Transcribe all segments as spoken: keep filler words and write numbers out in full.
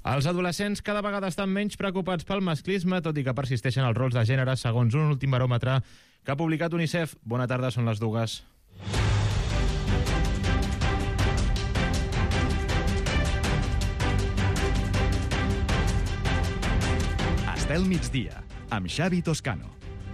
Els adolescents cada vegada estan menys preocupats pel masclisme, tot i que persisteixen els rols de gènere, segons un últim baròmetre que ha publicat UNICEF. Bona tarda, són les dues. Estel migdia, amb Xavi Toscano.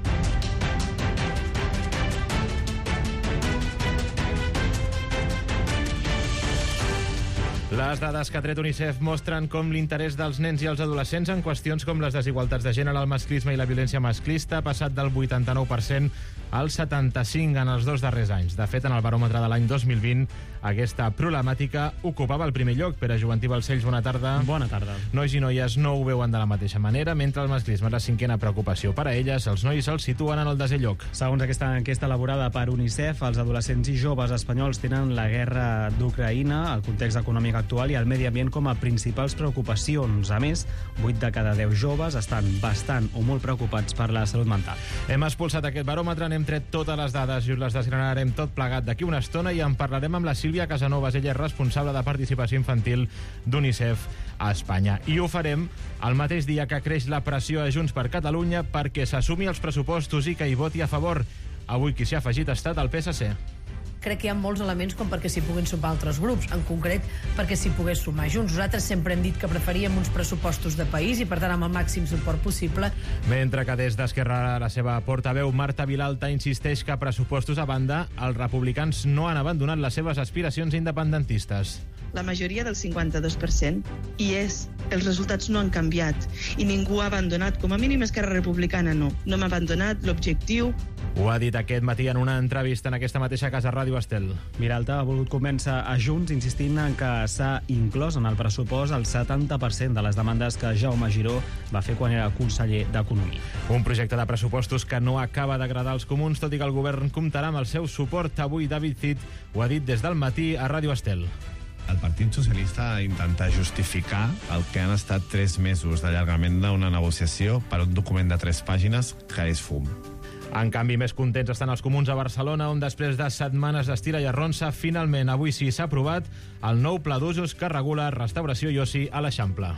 Les dades que ha tret UNICEF mostren com l'interès dels nens i els adolescents en qüestions com les desigualtats de gènere, el masclisme i la violència masclista ha passat del vuitanta-nou per cent al setanta-cinc en els dos darrers anys. De fet, en el baròmetre de l'any dos mil vint, aquesta problemàtica ocupava el primer lloc. Pere Jovantí Balcells, bona tarda. Bona tarda. Nois i noies no ho veuen de la mateixa manera, mentre el masclisme és la cinquena preocupació per a elles, els nois els situen en el desè lloc. Segons aquesta enquesta elaborada per UNICEF, els adolescents i joves espanyols tenen la guerra d'Ucraïna, el context econòmic actual i el medi ambient com a principals preocupacions. A més, vuit de cada deu joves estan bastant o molt preocupats per la salut mental. Hem expulsat aquest baròmetre, n'hem tret totes les dades i us les desgranarem tot plegat d'aquí una estona i en parlarem amb la Sílvia Casanovas. Ella és responsable de participació infantil d'UNICEF a Espanya. I ho farem el mateix dia que creix la pressió a Junts per Catalunya perquè s'assumi els pressupostos i que hi voti a favor. Avui qui s'hi ha afegit ha estat el P S C. Crec que hi ha molts elements com perquè s'hi puguin sumar altres grups, en concret perquè s'hi pogués sumar Junts. Nosaltres sempre hem dit que preferíem uns pressupostos de país i per tant amb el màxim suport possible. Mentre que des d'Esquerra la seva portaveu Marta Vilalta insisteix que pressupostos a banda, els republicans no han abandonat les seves aspiracions independentistes. La majoria del cinquanta-dos per cent hi és. Els resultats no han canviat i ningú ha abandonat, com a mínim Esquerra Republicana no. No hem abandonat l'objectiu. Ho ha dit aquest matí en una entrevista en aquesta mateixa casa Ràdio Estel. Vilalta ha volgut convèncer a Junts insistint en que s'ha inclòs en el pressupost el setanta per cent de les demandes que Jaume Giró va fer quan era conseller d'Economia. Un projecte de pressupostos que no acaba d'agradar als comuns, tot i que el govern comptarà amb el seu suport. Avui David Cid ho ha dit des del matí a Ràdio Estel. El Partit Socialista intenta justificar el que han estat tres mesos d'allargament d'una negociació per un document de tres pàgines que és fum. En canvi, més contents estan els comuns a Barcelona, on després de setmanes d'estira i arronsa, finalment avui sí s'ha aprovat el nou pla d'usos que regula restauració i oci a l'Eixample.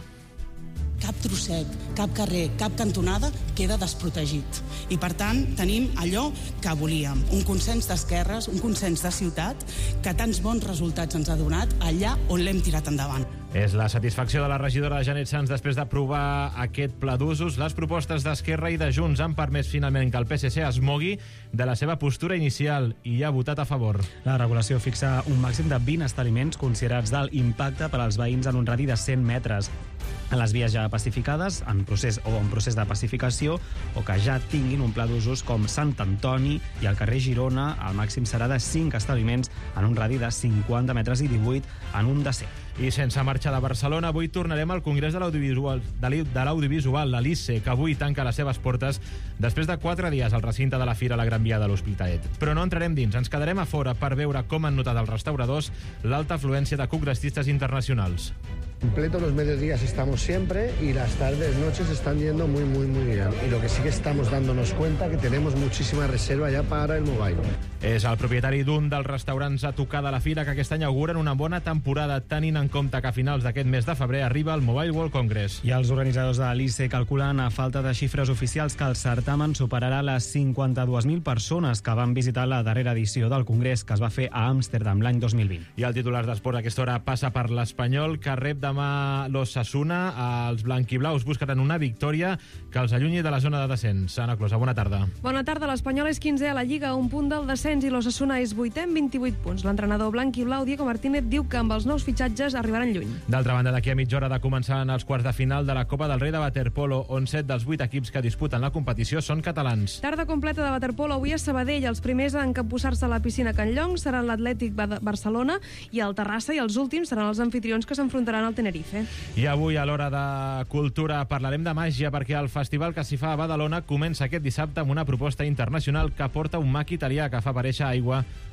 Cap trosset, cap carrer, cap cantonada queda desprotegit. I, per tant, tenim allò que volíem, un consens d'esquerres, un consens de ciutat, que tants bons resultats ens ha donat allà on l'hem tirat endavant. És la satisfacció de la regidora Janet Sanz després d'aprovar aquest pla d'usos. Les propostes d'Esquerra i de Junts han permès finalment que el P S C es mogui de la seva postura inicial i hi ha votat a favor. La regulació fixa un màxim de vint establiments considerats d'alt impacte per als veïns en un radi de cent metres. En les vies ja pacificades, en procés o en procés de pacificació, o que ja tinguin un pla d'usos com Sant Antoni i el carrer Girona, el màxim serà de cinc establiments en un radi de cinquanta metres i divuit en un de cent. I sense marxa de Barcelona, avui tornarem al Congrés de l'Audiovisual, de l'Audiovisual, la LICE, que avui tanca les seves portes després de quatre dies al recinte de la Fira a la Gran Via de l'Hospitalet. Però no entrarem dins, ens quedarem a fora per veure com han notat els restauradors l'alta afluència de congresistes internacionals. Completo los mediodías estamos siempre y las tardes, noches están yendo muy, muy, muy bien. Y lo que sí que estamos dándonos cuenta que tenemos muchísima reserva ya para el mobile. És el propietari d'un dels restaurants a tocar de la fira que aquest any auguren una bona temporada, tenint en compte que a finals d'aquest mes de febrer arriba el Mobile World Congress. I els organitzadors de l'ICE calculen, a falta de xifres oficials, que el certamen superarà les cinquanta-dues mil persones que van visitar la darrera edició del Congrés, que es va fer a Amsterdam l'any dos mil vint. I el titular d'esport a aquesta hora passa per l'Espanyol, que rep demà l'Osasuna. Els blanquiblaus buscaran una victòria que els allunyi de la zona de descens. Anna Closa, bona tarda. Bona tarda. L'Espanyol és quinzè a la Lliga, un punt del descens, i l'Osasuna és vuitè amb vint-i-vuit punts. L'entrenador blanquiblau, Diego Martínez, diu que amb els nous fitxatges arribaran lluny. D'altra banda, d'aquí a mitja hora de començar en els quarts de final de la Copa del Rei de Waterpolo, on set dels vuit equips que disputen la competició són catalans. Tarda completa de waterpolo avui a Sabadell. Els primers en capbussar-se a la piscina Can Llong seran l'Atlètic Barcelona i el Terrassa, i els últims seran els anfitrions que s'enfrontaran al Tenerife. I avui, a l'hora de cultura, parlarem de màgia, perquè el festival que s'hi fa a Badalona comença aquest dissabte amb una proposta internacional que porta un mag italià que fa aparèixer aigua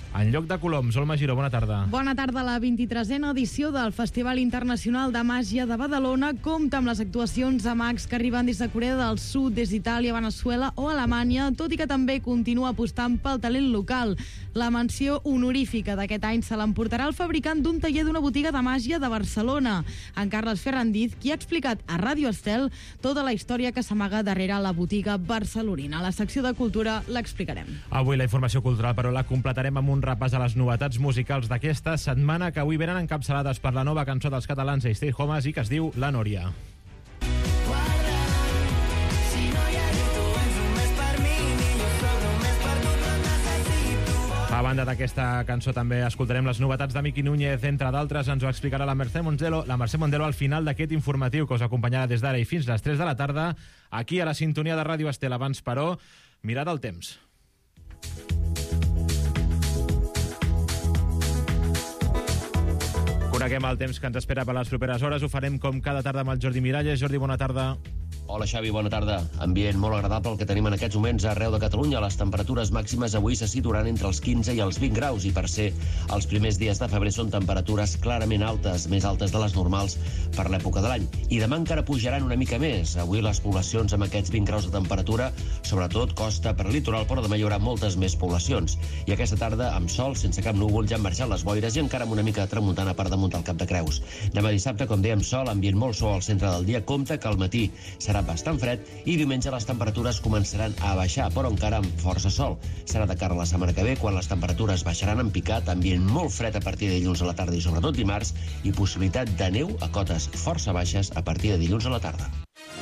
en lloc de coloms. Olma Giró, bona tarda. Bona tarda. La vint-i-tresena edició del Festival Internacional de Màgia de Badalona compta amb les actuacions de mags que arriben des de Corea del Sud, des d'Itàlia, Veneçuela o Alemanya, tot i que també continua apostant pel talent local. La menció honorífica d'aquest any se l'emportarà el fabricant d'un taller d'una botiga de màgia de Barcelona, en Carles Ferrandiz, qui ha explicat a Ràdio Estel tota la història que s'amaga darrere la botiga barcelonina. A la secció de Cultura l'explicarem. Avui la informació cultural, però la completarem amb un repàs a les novetats musicals d'aquesta setmana, que avui venen encapçalades per la nova cançó dels catalans Stay Homes i que es diu La Nòria. A banda d'aquesta cançó també escoltarem les novetats de Miqui Núñez, entre d'altres ens ho explicarà la Mercè Mondelo, la Mercè Mondelo al final d'aquest informatiu que us acompanyarà des d'ara i fins les tres de la tarda aquí a la sintonia de Ràdio Estel. Abans, però, mirada al temps. Coneguem el temps que ens espera per les properes hores. Ho farem com cada tarda amb el Jordi Miralles. Jordi, bona tarda. Hola, Xavi, bona tarda. Ambient molt agradable el que tenim en aquests moments arreu de Catalunya. Les temperatures màximes avui se situaran entre els quinze i els vint graus i per ser els primers dies de febrer són temperatures clarament altes, més altes de les normals per l'època de l'any. I demà encara pujaran una mica més. Avui les poblacions amb aquests vint graus de temperatura, sobretot costa per litoral, però demà hi haurà moltes més poblacions. I aquesta tarda, amb sol, sense cap núvol, ja han marxat les boires i encara amb una mica de tramuntana per damunt del Cap de Creus. Demà dissabte, com dèiem, sol, ambient molt suau al centre del dia. Compte que al matí serà bastant fred i diumenge les temperatures començaran a baixar, però encara amb força sol. Serà de cara a la setmana que ve, quan les temperatures baixaran en picat, ambient molt fred a partir de dilluns a la tarda i sobretot dimarts, i possibilitat de neu a cotes força baixes a partir de dilluns a la tarda.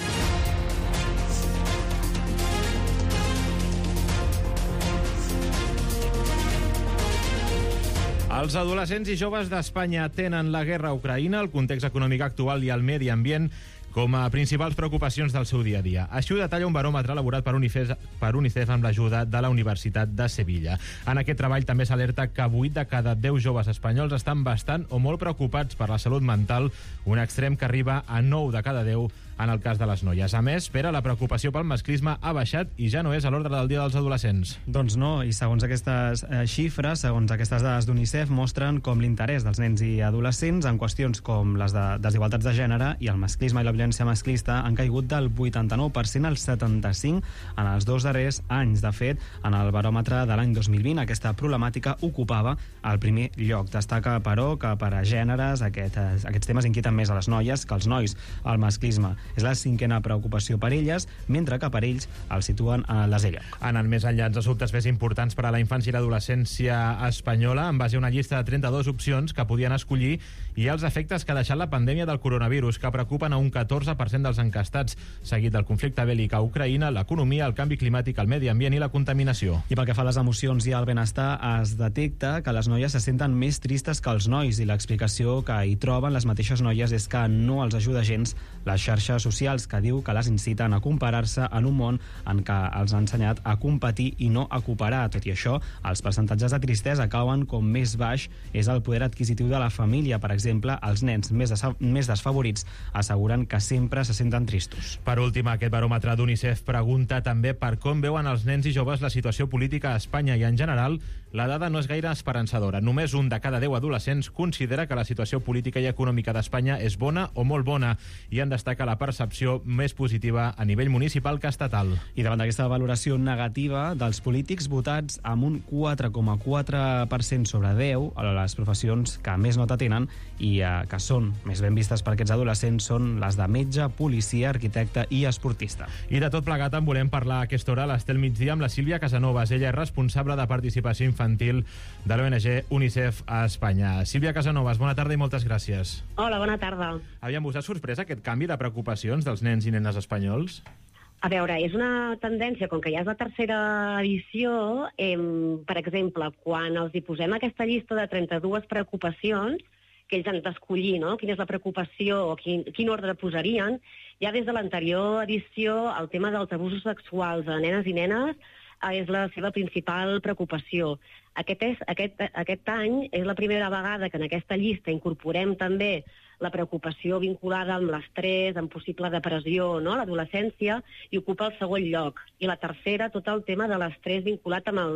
Els adolescents i joves d'Espanya tenen la guerra a Ucraïna, el context econòmic actual i el medi ambient com a principals preocupacions del seu dia a dia. Així ho detalla un baròmetre elaborat per UNICEF, per UNICEF amb l'ajuda de la Universitat de Sevilla. En aquest treball també s'alerta que vuit de cada deu joves espanyols estan bastant o molt preocupats per la salut mental, un extrem que arriba a nou de cada deu en el cas de les noies. A més, Pere, la preocupació pel masclisme ha baixat i ja no és a l'ordre del dia dels adolescents. Doncs no, i segons aquestes eh, xifres, segons aquestes dades d'UNICEF, mostren com l'interès dels nens i adolescents en qüestions com les de desigualtats de gènere i el masclisme i la violència masclista han caigut del vuitanta-nou per cent al setanta-cinc per cent en els dos darrers anys. De fet, en el baròmetre de l'any dos mil vint, aquesta problemàtica ocupava el primer lloc. Destaca, però, que per a gèneres aquest, aquests temes inquieten més a les noies que als nois. El masclisme és la cinquena preocupació per elles, mentre que per ells el situen a desè lloc. Anant més enllà, els assumptes més importants per a la infància i l'adolescència espanyola, en base a una llista de trenta-dues opcions que podien escollir, i els efectes que ha deixat la pandèmia del coronavirus, que preocupen a un catorze per cent dels encastats, seguit del conflicte bèl·lic a Ucraïna, l'economia, el canvi climàtic, el medi ambient i la contaminació. I pel que fa a les emocions i al benestar, es detecta que les noies se senten més tristes que els nois, i l'explicació que hi troben les mateixes noies és que no els ajuda gens les xarxes socials, que diu que les inciten a comparar-se en un món en què els ha ensenyat a competir i no a cooperar. Tot i això, els percentatges de tristesa cauen com més baix és el poder adquisitiu de la família. Per exemple, els nens més, més desfavorits asseguren que sempre se senten tristos. Per últim, aquest baròmetre d'UNICEF pregunta també per com veuen els nens i joves la situació política a Espanya, i en general la dada no és gaire esperançadora. Només un de cada deu adolescents considera que la situació política i econòmica d'Espanya és bona o molt bona, i en destaca la percepció més positiva a nivell municipal que estatal. I davant d'aquesta valoració negativa dels polítics, votats amb un quatre coma quatre per cent sobre deu, a les professions que més nota tenen i eh, que són més ben vistes per aquests adolescents són les de metge, policia, arquitecte i esportista. I de tot plegat en volem parlar a aquesta hora a l'Estel Migdia amb la Sílvia Casanovas. Ella és responsable de participació infantil de l'O N G UNICEF a Espanya. Sílvia Casanovas, bona tarda i moltes gràcies. Hola, bona tarda. Aviam, us ha sorprès aquest canvi de preocupacions dels nens i nenes espanyols? A veure, és una tendència, com que ja és la tercera edició, eh, per exemple, quan els hi posem aquesta llista de trenta-dues preocupacions, que ells han d'escollir, no?, quina és la preocupació o quin, quin ordre posarien, ja des de l'anterior edició el tema dels abusos sexuals a nenes i nenes és la seva principal preocupació. Aquest, és, aquest, aquest any és la primera vegada que en aquesta llista incorporem també la preocupació vinculada amb l'estrès, amb possible depressió, no?, a l'adolescència, i ocupa el segon lloc. I la tercera, tot el tema de l'estrès vinculat amb els,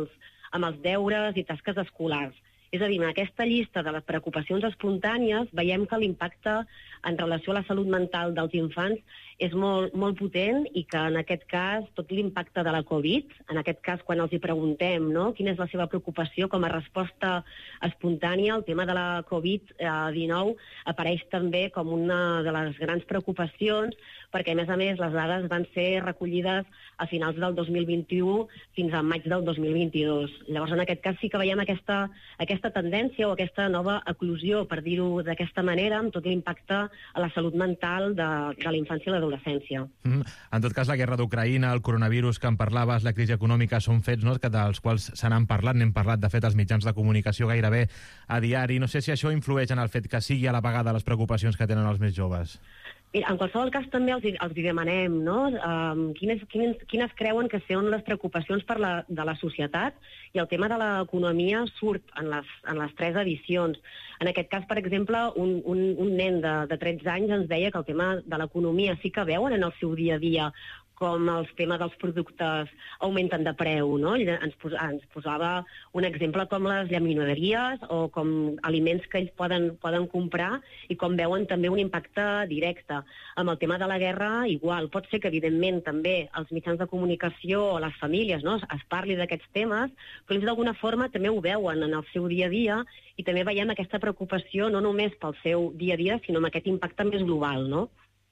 amb els deures i tasques escolars. És a dir, en aquesta llista de les preocupacions espontànies veiem que l'impacte en relació a la salut mental dels infants és molt, molt potent i que en aquest cas tot l'impacte de la Covid, en aquest cas quan els hi preguntem, no?, quina és la seva preocupació com a resposta espontània, el tema de la Covid dinou apareix també com una de les grans preocupacions, perquè a més a més les dades van ser recollides a finals del dos mil vint-i-u fins a maig del dos mil vint-i-dos. Llavors en aquest cas sí que veiem aquesta, aquesta tendència o aquesta nova eclosió, per dir-ho d'aquesta manera, amb tot l'impacte a la salut mental de, de la infància i l'adolescència. Mm. En tot cas, la guerra d'Ucraïna, el coronavirus que en parlaves, la crisi econòmica, són fets, no?, que dels quals se n'han parlat, n'hem parlat, de fet, als mitjans de comunicació gairebé a diari. No sé si això influeix en el fet que sigui a la vegada les preocupacions que tenen els més joves. Mira, en qualsevol cas també els, els demanem, no?, um, quines, quines, quines creuen que són les preocupacions per la, de la societat, i el tema de l'economia surt en les, en les tres edicions. En aquest cas, per exemple, un, un, un nen de, de tretze anys ens deia que el tema de l'economia sí que veuen en el seu dia a dia, com els temes dels productes augmenten de preu, no? Ens, pos, ens posava un exemple com les llamineries o com aliments que ells poden, poden comprar i com veuen també un impacte directe. Amb el tema de la guerra, igual. Pot ser que, evidentment, també els mitjans de comunicació o les famílies, no?, es parli d'aquests temes, però ells d'alguna forma també ho veuen en el seu dia a dia i també veiem aquesta preocupació no només pel seu dia a dia, sinó amb aquest impacte més global, no?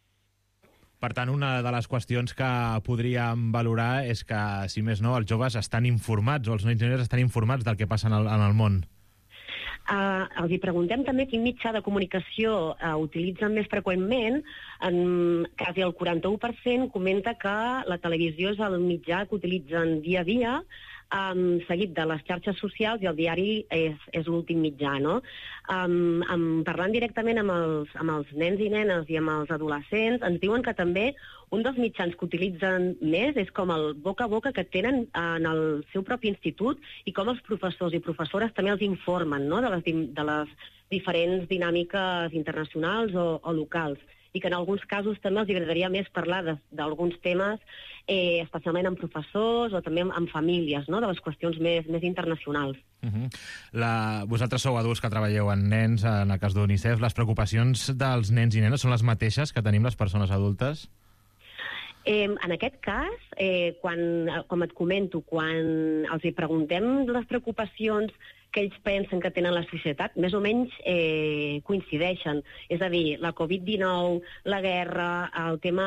Per tant, una de les qüestions que podríem valorar és que, si més no, els joves estan informats, o els nois i noies estan informats del que passa en el, en el món. Uh, els hi preguntem també quin mitjà de comunicació uh, utilitzen més freqüentment. En quasi el quaranta-u per cent comenta que la televisió és el mitjà que utilitzen dia a dia, Um, seguit de les xarxes socials, i el diari és, és l'últim mitjà, no? Um, um, parlant directament amb els, amb els nens i nenes i amb els adolescents, ens diuen que també un dels mitjans que utilitzen més és com el boca a boca que tenen en el seu propi institut i com els professors i professores també els informen, no?, de les, de les diferents dinàmiques internacionals o, o locals, i que en alguns casos també els agradaria més parlar d'alguns temes, eh, especialment amb professors o també amb, amb famílies, no?, de les qüestions més, més internacionals. Uh-huh. La... Vosaltres sou adults que treballeu en nens, en el cas d'UNICEF. Les preocupacions dels nens i nenes són les mateixes que tenim les persones adultes? Eh, en aquest cas, eh, quan, com et comento, quan els hi preguntem les preocupacions que ells pensen que tenen la societat, més o menys eh, coincideixen. És a dir, la covid dinou, la guerra, el tema,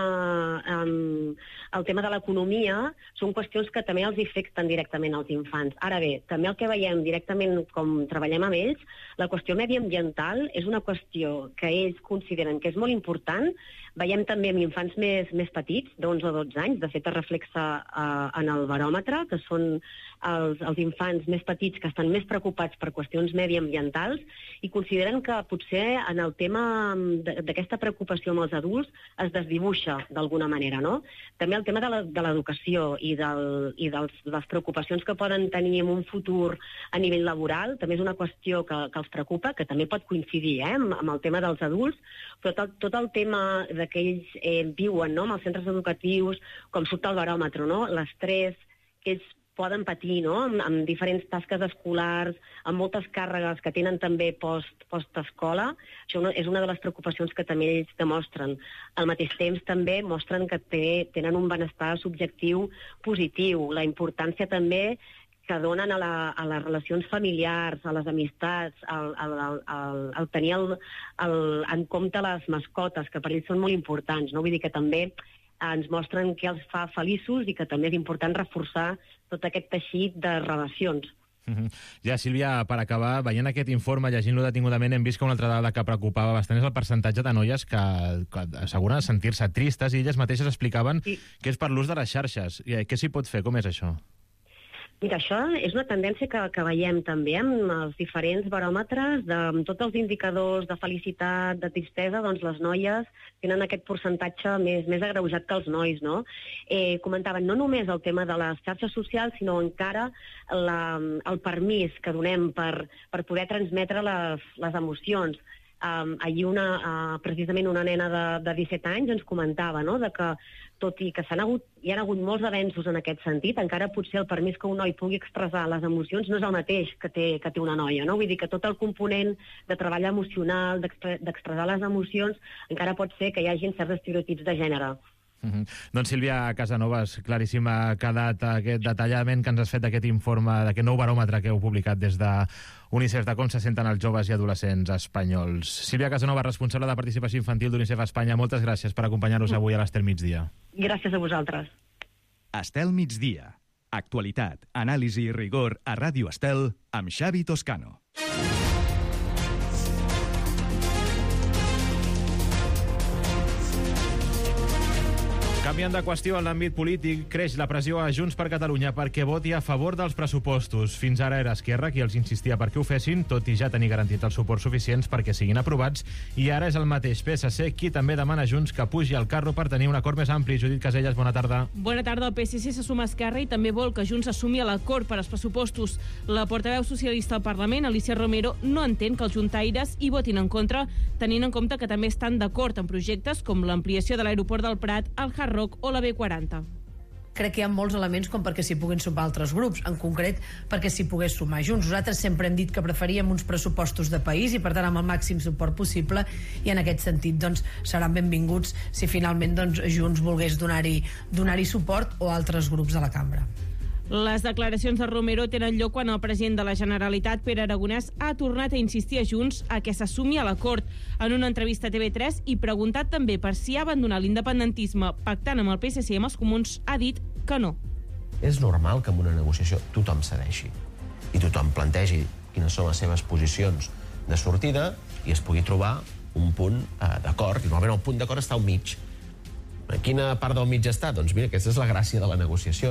um, el tema de l'economia, són qüestions que també els afecten directament als infants. Ara bé, també el que veiem directament com treballem amb ells, la qüestió mediambiental és una qüestió que ells consideren que és molt important. Veiem també amb infants més, més petits, d'onze o dotze anys, de fet es reflexa uh, en el baròmetre, que són els, els infants més petits que estan més preocupats per qüestions mediambientals i consideren que potser en el tema d'aquesta preocupació amb els adults es desdibuixa d'alguna manera, no? També el tema de l'educació i, del, i dels, de les preocupacions que poden tenir en un futur a nivell laboral també és una qüestió que, que els preocupa, que també pot coincidir eh, amb, amb el tema dels adults, però tot, tot el tema de que ells eh, viuen, no?, amb els centres educatius, com surt el baròmetre, no?, l'estrès que ells poden patir, no?, amb, amb diferents tasques escolars, amb moltes càrregues que tenen també post, post-escola. Això és una de les preocupacions que també ells demostren. Al mateix temps també mostren que té, tenen un benestar subjectiu positiu, la importància també que donen a, la, a les relacions familiars, a les amistats, al, al, al, al tenir el, el, en compte les mascotes, que per ells són molt importants, no? Vull dir que també ens mostren què els fa feliços i que també és important reforçar tot aquest teixit de relacions. Uh-huh. Ja, Sílvia, per acabar, veient aquest informe, llegint-lo detingudament, hem vist que una altra dada que preocupava bastant és el percentatge de noies que, que asseguren sentir-se tristes i elles mateixes explicaven sí. que és per l'ús de les xarxes. I, què s'hi pot fer? Com és això? Mira, això és una tendència que, que veiem també amb els diferents baròmetres, de, amb tots els indicadors de felicitat, de tristesa, doncs les noies tenen aquest percentatge més, més agreujat que els nois, no? Eh, comentaven no només el tema de les xarxes socials, sinó encara la, el permís que donem per, per poder transmetre les, les emocions. Um, ahir una, uh, precisament una nena de, de disset anys ens comentava, no?, de que tot i que s'han hagut, hi ha hagut molts avenços en aquest sentit, encara potser el permís que un noi pugui expressar les emocions no és el mateix que té, que té una noia, no? Vull dir que tot el component de treball emocional, d'expressar les emocions, encara pot ser que hi hagi certs estereotips de gènere. Mm-hmm. Doncs Sílvia Casanovas, claríssima ha quedat aquest detalladament que ens has fet d'aquest informe, d'aquest nou baròmetre que heu publicat des de UNICEF de com se senten els joves i adolescents espanyols. Sílvia Casanovas, responsable de participació infantil d'UNICEF Espanya, moltes gràcies per acompanyar-nos avui a l'Estel Migdia. Gràcies a vosaltres. Estel Migdia. Actualitat, anàlisi i rigor a Ràdio Estel amb Xavi Toscano. Canviant de qüestió en l'àmbit polític, creix la pressió a Junts per Catalunya perquè voti a favor dels pressupostos. Fins ara era Esquerra qui els insistia perquè ho fessin, tot i ja tenir garantit els suports suficients perquè siguin aprovats, i ara és el mateix P S C qui també demana a Junts que pugi al carro per tenir un acord més ampli. Judit Casellas, bona tarda. Bona tarda. El P S C se suma a Esquerra i també vol que Junts assumi l'acord per als pressupostos. La portaveu socialista al Parlament, Alicia Romero, no entén que els juntaires hi votin en contra, tenint en compte que també estan d'acord en projectes com l'ampliació de l'aeroport del Prat, el Hard Rock o la B quaranta. Crec que hi ha molts elements com perquè s'hi puguin sumar altres grups, en concret perquè s'hi pogués sumar Junts. Nosaltres sempre hem dit que preferíem uns pressupostos de país i per tant amb el màxim suport possible, i en aquest sentit doncs, seran benvinguts si finalment doncs, Junts volgués donar-hi donar-hi suport o altres grups de la cambra. Les declaracions de Romero tenen lloc quan el president de la Generalitat, Pere Aragonès, ha tornat a insistir a Junts a que s'assumi a l'acord. En una entrevista a T V tres i preguntat també per si ha abandonat l'independentisme pactant amb el P S C i amb els comuns, ha dit que no. És normal que en una negociació tothom cedeixi i tothom plantegi quines són les seves posicions de sortida i es pugui trobar un punt eh, d'acord. I normalment el punt d'acord està al mig. A quina part del mig està? Doncs mira, aquesta és la gràcia de la negociació.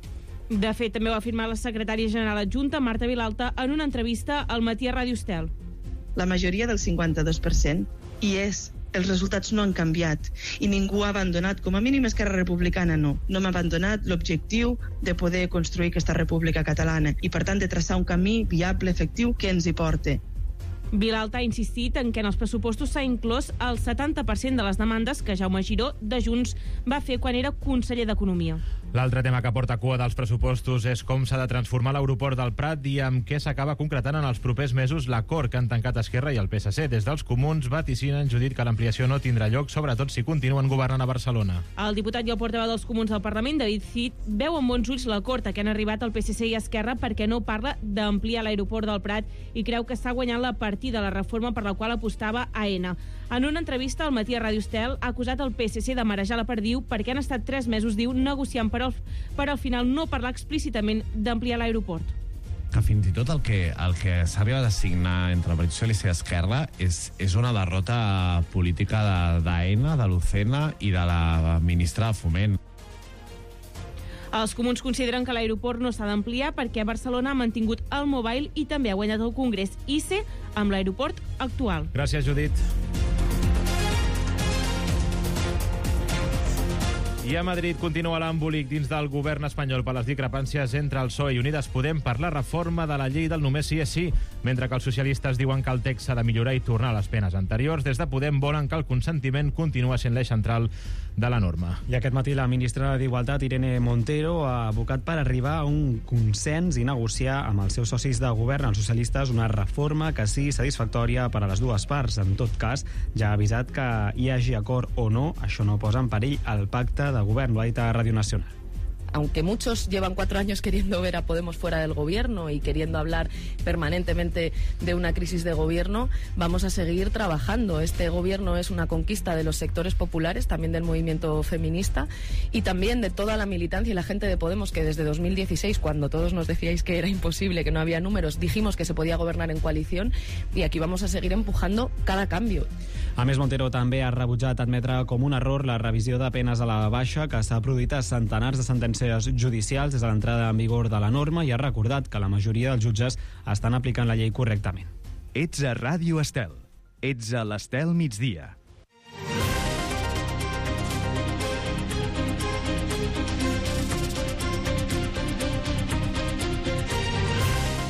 De fet, també ho ha afirmat la secretària general adjunta, Marta Vilalta, en una entrevista al Matí a Ràdio Estel. La majoria del cinquanta-dos per cent hi és. Els resultats no han canviat i ningú ha abandonat, com a mínim Esquerra Republicana no. No hem abandonat l'objectiu de poder construir aquesta república catalana i, per tant, de traçar un camí viable, efectiu, que ens hi porte. Vilalta ha insistit en que en els pressupostos s'ha inclòs el setanta per cent de les demandes que Jaume Giró, de Junts, va fer quan era conseller d'Economia. L'altre tema que porta cua dels pressupostos és com s'ha de transformar l'aeroport del Prat i amb què s'acaba concretant en els propers mesos l'acord que han tancat Esquerra i el P S C. Des dels comuns vaticinen, Judit, que l'ampliació no tindrà lloc, sobretot si continuen governant a Barcelona. El diputat i el portaveu dels comuns al Parlament, David Cid, veu amb bons ulls l'acord a què han arribat el P S C i Esquerra perquè no parla d'ampliar l'aeroport del Prat i creu que està guanyant la partida de la reforma per la qual apostava Aena. En una entrevista al Matí a Ràdio Estel ha acusat el P S C de marejar la perdiu perquè han estat tres mesos, diu, negociant per al, per al final no parlar explícitament d'ampliar l'aeroport. Que fins i tot el que, el que s'ha arribat a signar entre el Partit Socialista i Esquerra és, és una derrota política d'Aena, de, de l'Ucena i de la ministra de Foment. Els comuns consideren que l'aeroport no s'ha d'ampliar perquè Barcelona ha mantingut el Mobile i també ha guanyat el Congrés I C E amb l'aeroport actual. Gràcies, Judit. I a Madrid continua l'embolic dins del govern espanyol per les discrepàncies entre el P S O E i Unides Podem per la reforma de la llei del només sí és sí. Mentre que els socialistes diuen que el text s'ha de millorar i tornar a les penes anteriors, des de Podem volen que el consentiment continua sent l'eix central de la norma. I aquest matí la ministra d'Igualtat, Irene Montero, ha abocat per arribar a un consens i negociar amb els seus socis de govern, els socialistes, una reforma que sigui satisfactòria per a les dues parts. En tot cas, ja ha avisat que hi hagi acord o no, això no posa en perill el pacte de govern, lo ha dit a Radio Nacional. Aunque muchos llevan cuatro años queriendo ver a Podemos fuera del gobierno y queriendo hablar permanentemente de una crisis de gobierno, vamos a seguir trabajando. Este gobierno es una conquista de los sectores populares, también del movimiento feminista y también de toda la militancia y la gente de Podemos que desde dos mil dieciséis, cuando todos nos decíais que era imposible, que no había números, dijimos que se podía governar en coalición y aquí vamos a seguir empujando cada cambio. A més, Montero també ha rebutjat admetre com un error la revisió de penes a la baixa que s'ha produït a centenars de sentències judicials des de l'entrada en vigor de la norma i ha recordat que la majoria dels jutges estan aplicant la llei correctament. Ets a Ràdio Estel. Ets a l'Estel migdia. I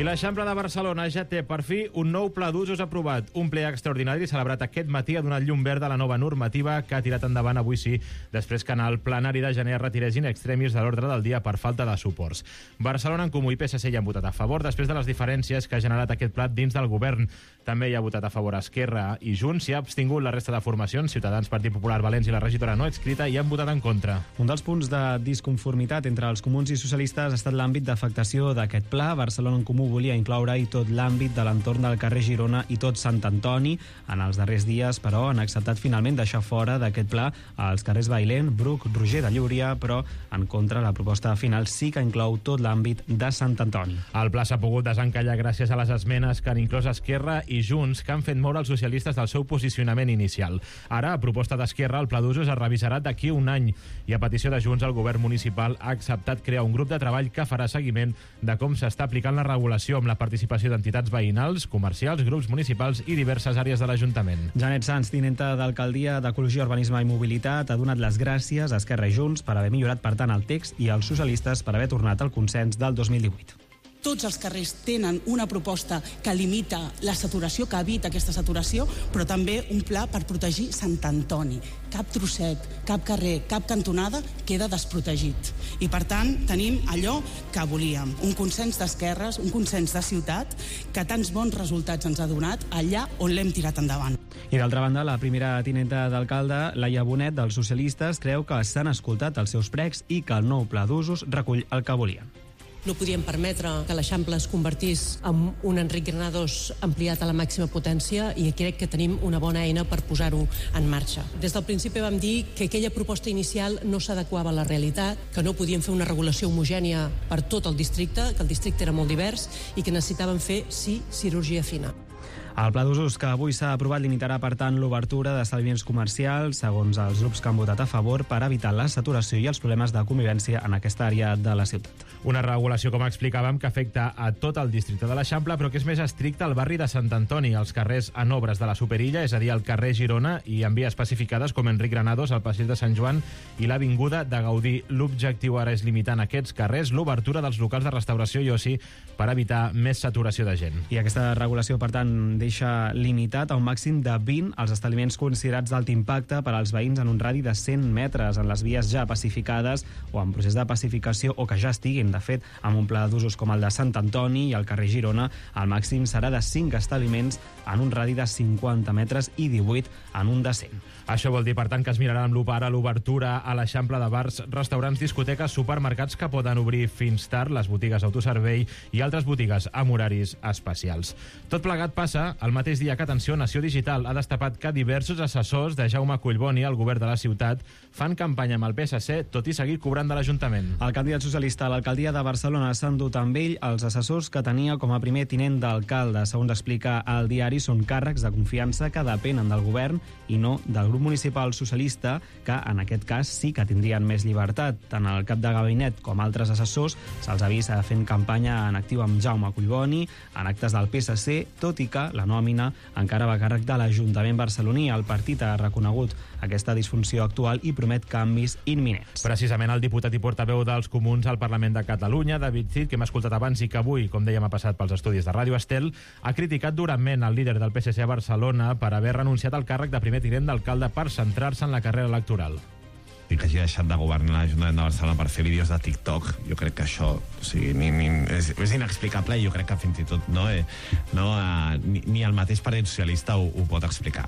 I l'Eixample de Barcelona ja té per fi un nou pla d'usos aprovat. Un ple extraordinari celebrat aquest matí ha donat llum verda a la nova normativa que ha tirat endavant avui sí, després que en el plenari de gener retirés in extremis de l'ordre del dia per falta de suports. Barcelona en Comú i P S C hi han votat a favor després de les diferències que ha generat aquest plat dins del govern. També hi ha votat a favor Esquerra i Junts. S'hi ha abstingut la resta de formacions. Ciutadans, Partit Popular, València i la regidora no adscrita hi han votat en contra. Un dels punts de disconformitat entre els comuns i socialistes ha estat l'àmbit d'afectació d'aquest pla. Barcelona en Comú volia incloure i tot l'àmbit de l'entorn del carrer Girona i tot Sant Antoni. En els darrers dies, però, han acceptat finalment deixar fora d'aquest pla els carrers Bailén, Bruc, Roger de Llúria, però en contra la proposta final sí que inclou tot l'àmbit de Sant Antoni. El pla s'ha pogut desencallar gràcies a les esmenes que han inclòs Esquerra i Junts, que han fet moure els socialistes del seu posicionament inicial. Ara, a proposta d'Esquerra, el pla d'usos es revisarà d'aquí un any i a petició de Junts el govern municipal ha acceptat crear un grup de treball que farà seguiment de com s'està aplicant la regulació amb la participació d'entitats veïnals, comercials, grups municipals i diverses àrees de l'Ajuntament. Janet Sanz, tinenta d'Alcaldia d'Ecologia, Urbanisme i Mobilitat, ha donat les gràcies a Esquerra i Junts per haver millorat, per tant, el text i als socialistes per haver tornat al consens del dos mil divuit. Tots els carrers tenen una proposta que limita la saturació, que evita aquesta saturació, però també un pla per protegir Sant Antoni. Cap trosset, cap carrer, cap cantonada queda desprotegit. I, per tant, tenim allò que volíem, un consens d'esquerres, un consens de ciutat, que tants bons resultats ens ha donat allà on l'hem tirat endavant. I, d'altra banda, la primera tinenta d'alcalde, Laia Bonet, dels socialistes, creu que s'han escoltat els seus pregs i que el nou pla d'usos recull el que volien. No podíem permetre que l'Eixample es convertís en un Enric Granados ampliat a la màxima potència i crec que tenim una bona eina per posar-ho en marxa. Des del principi vam dir que aquella proposta inicial no s'adequava a la realitat, que no podíem fer una regulació homogènia per tot el districte, que el districte era molt divers i que necessitàvem fer, sí, cirurgia fina. El pla d'usos que avui s'ha aprovat limitarà, per tant, l'obertura d'establiments comercials, segons els grups que han votat a favor, per evitar la saturació i els problemes de convivència en aquesta àrea de la ciutat. Una regulació, com explicàvem, que afecta a tot el districte de l'Eixample, però que és més estricta al barri de Sant Antoni, als carrers en obres de la Superilla, és a dir, al carrer Girona, i en vies especificades com Enric Granados, al passeig de Sant Joan i l'Avinguda de Gaudí. L'objectiu ara és limitar en aquests carrers l'obertura dels locals de restauració i oci per evitar més saturació de gent. I aquesta regulació, per tant, deixa limitat a un màxim de vint els establiments considerats d'alt impacte per als veïns en un radi de cent metres en les vies ja pacificades o en procés de pacificació o que ja estiguin. De fet, amb un pla d'usos com el de Sant Antoni i el carrer Girona, el màxim serà de cinc establiments en un radi de cinquanta metres i divuit en un de cent. Això vol dir, per tant, que es mirarà amb lupa ara l'obertura a l'Eixample de bars, restaurants, discoteques, supermercats que poden obrir fins tard, les botigues autoservei i altres botigues amb horaris especials. Tot plegat passa el mateix dia que, atenció, Nació Digital ha destapat que diversos assessors de Jaume Collboni, al govern de la ciutat, fan campanya amb el P S C, tot i seguir cobrant de l'Ajuntament. El candidat socialista a l'alcaldia de Barcelona s'ha endut amb ell els assessors que tenia com a primer tinent d'alcalde. Segons explica el diari, són càrrecs de confiança que depenen del govern i no del grup municipal socialista, que en aquest cas sí que tindrien més llibertat. Tant el cap de gabinet com altres assessors se'ls ha vist fent campanya en actiu amb Jaume Collboni en actes del P S C, tot i que la nòmina encara va a càrrec de l'Ajuntament barceloní. El partit ha reconegut aquesta disfunció actual i promet canvis imminents. Precisament el diputat i portaveu dels Comuns al Parlament de Catalunya, David Cid, que hem escoltat abans i que avui, com dèiem, ha passat pels estudis de Ràdio Estel, ha criticat durament el líder del P S C a Barcelona per haver renunciat al càrrec de primer tinent d'alcalde per centrar-se en la carrera electoral. I que hagi deixat de governar l'Ajuntament de Barcelona per fer vídeos de TikTok, jo crec que això, o sigui, ni, ni, és, és inexplicable i jo crec que fins i tot no, eh, no, eh, ni, ni el mateix Partit Socialista ho, ho pot explicar.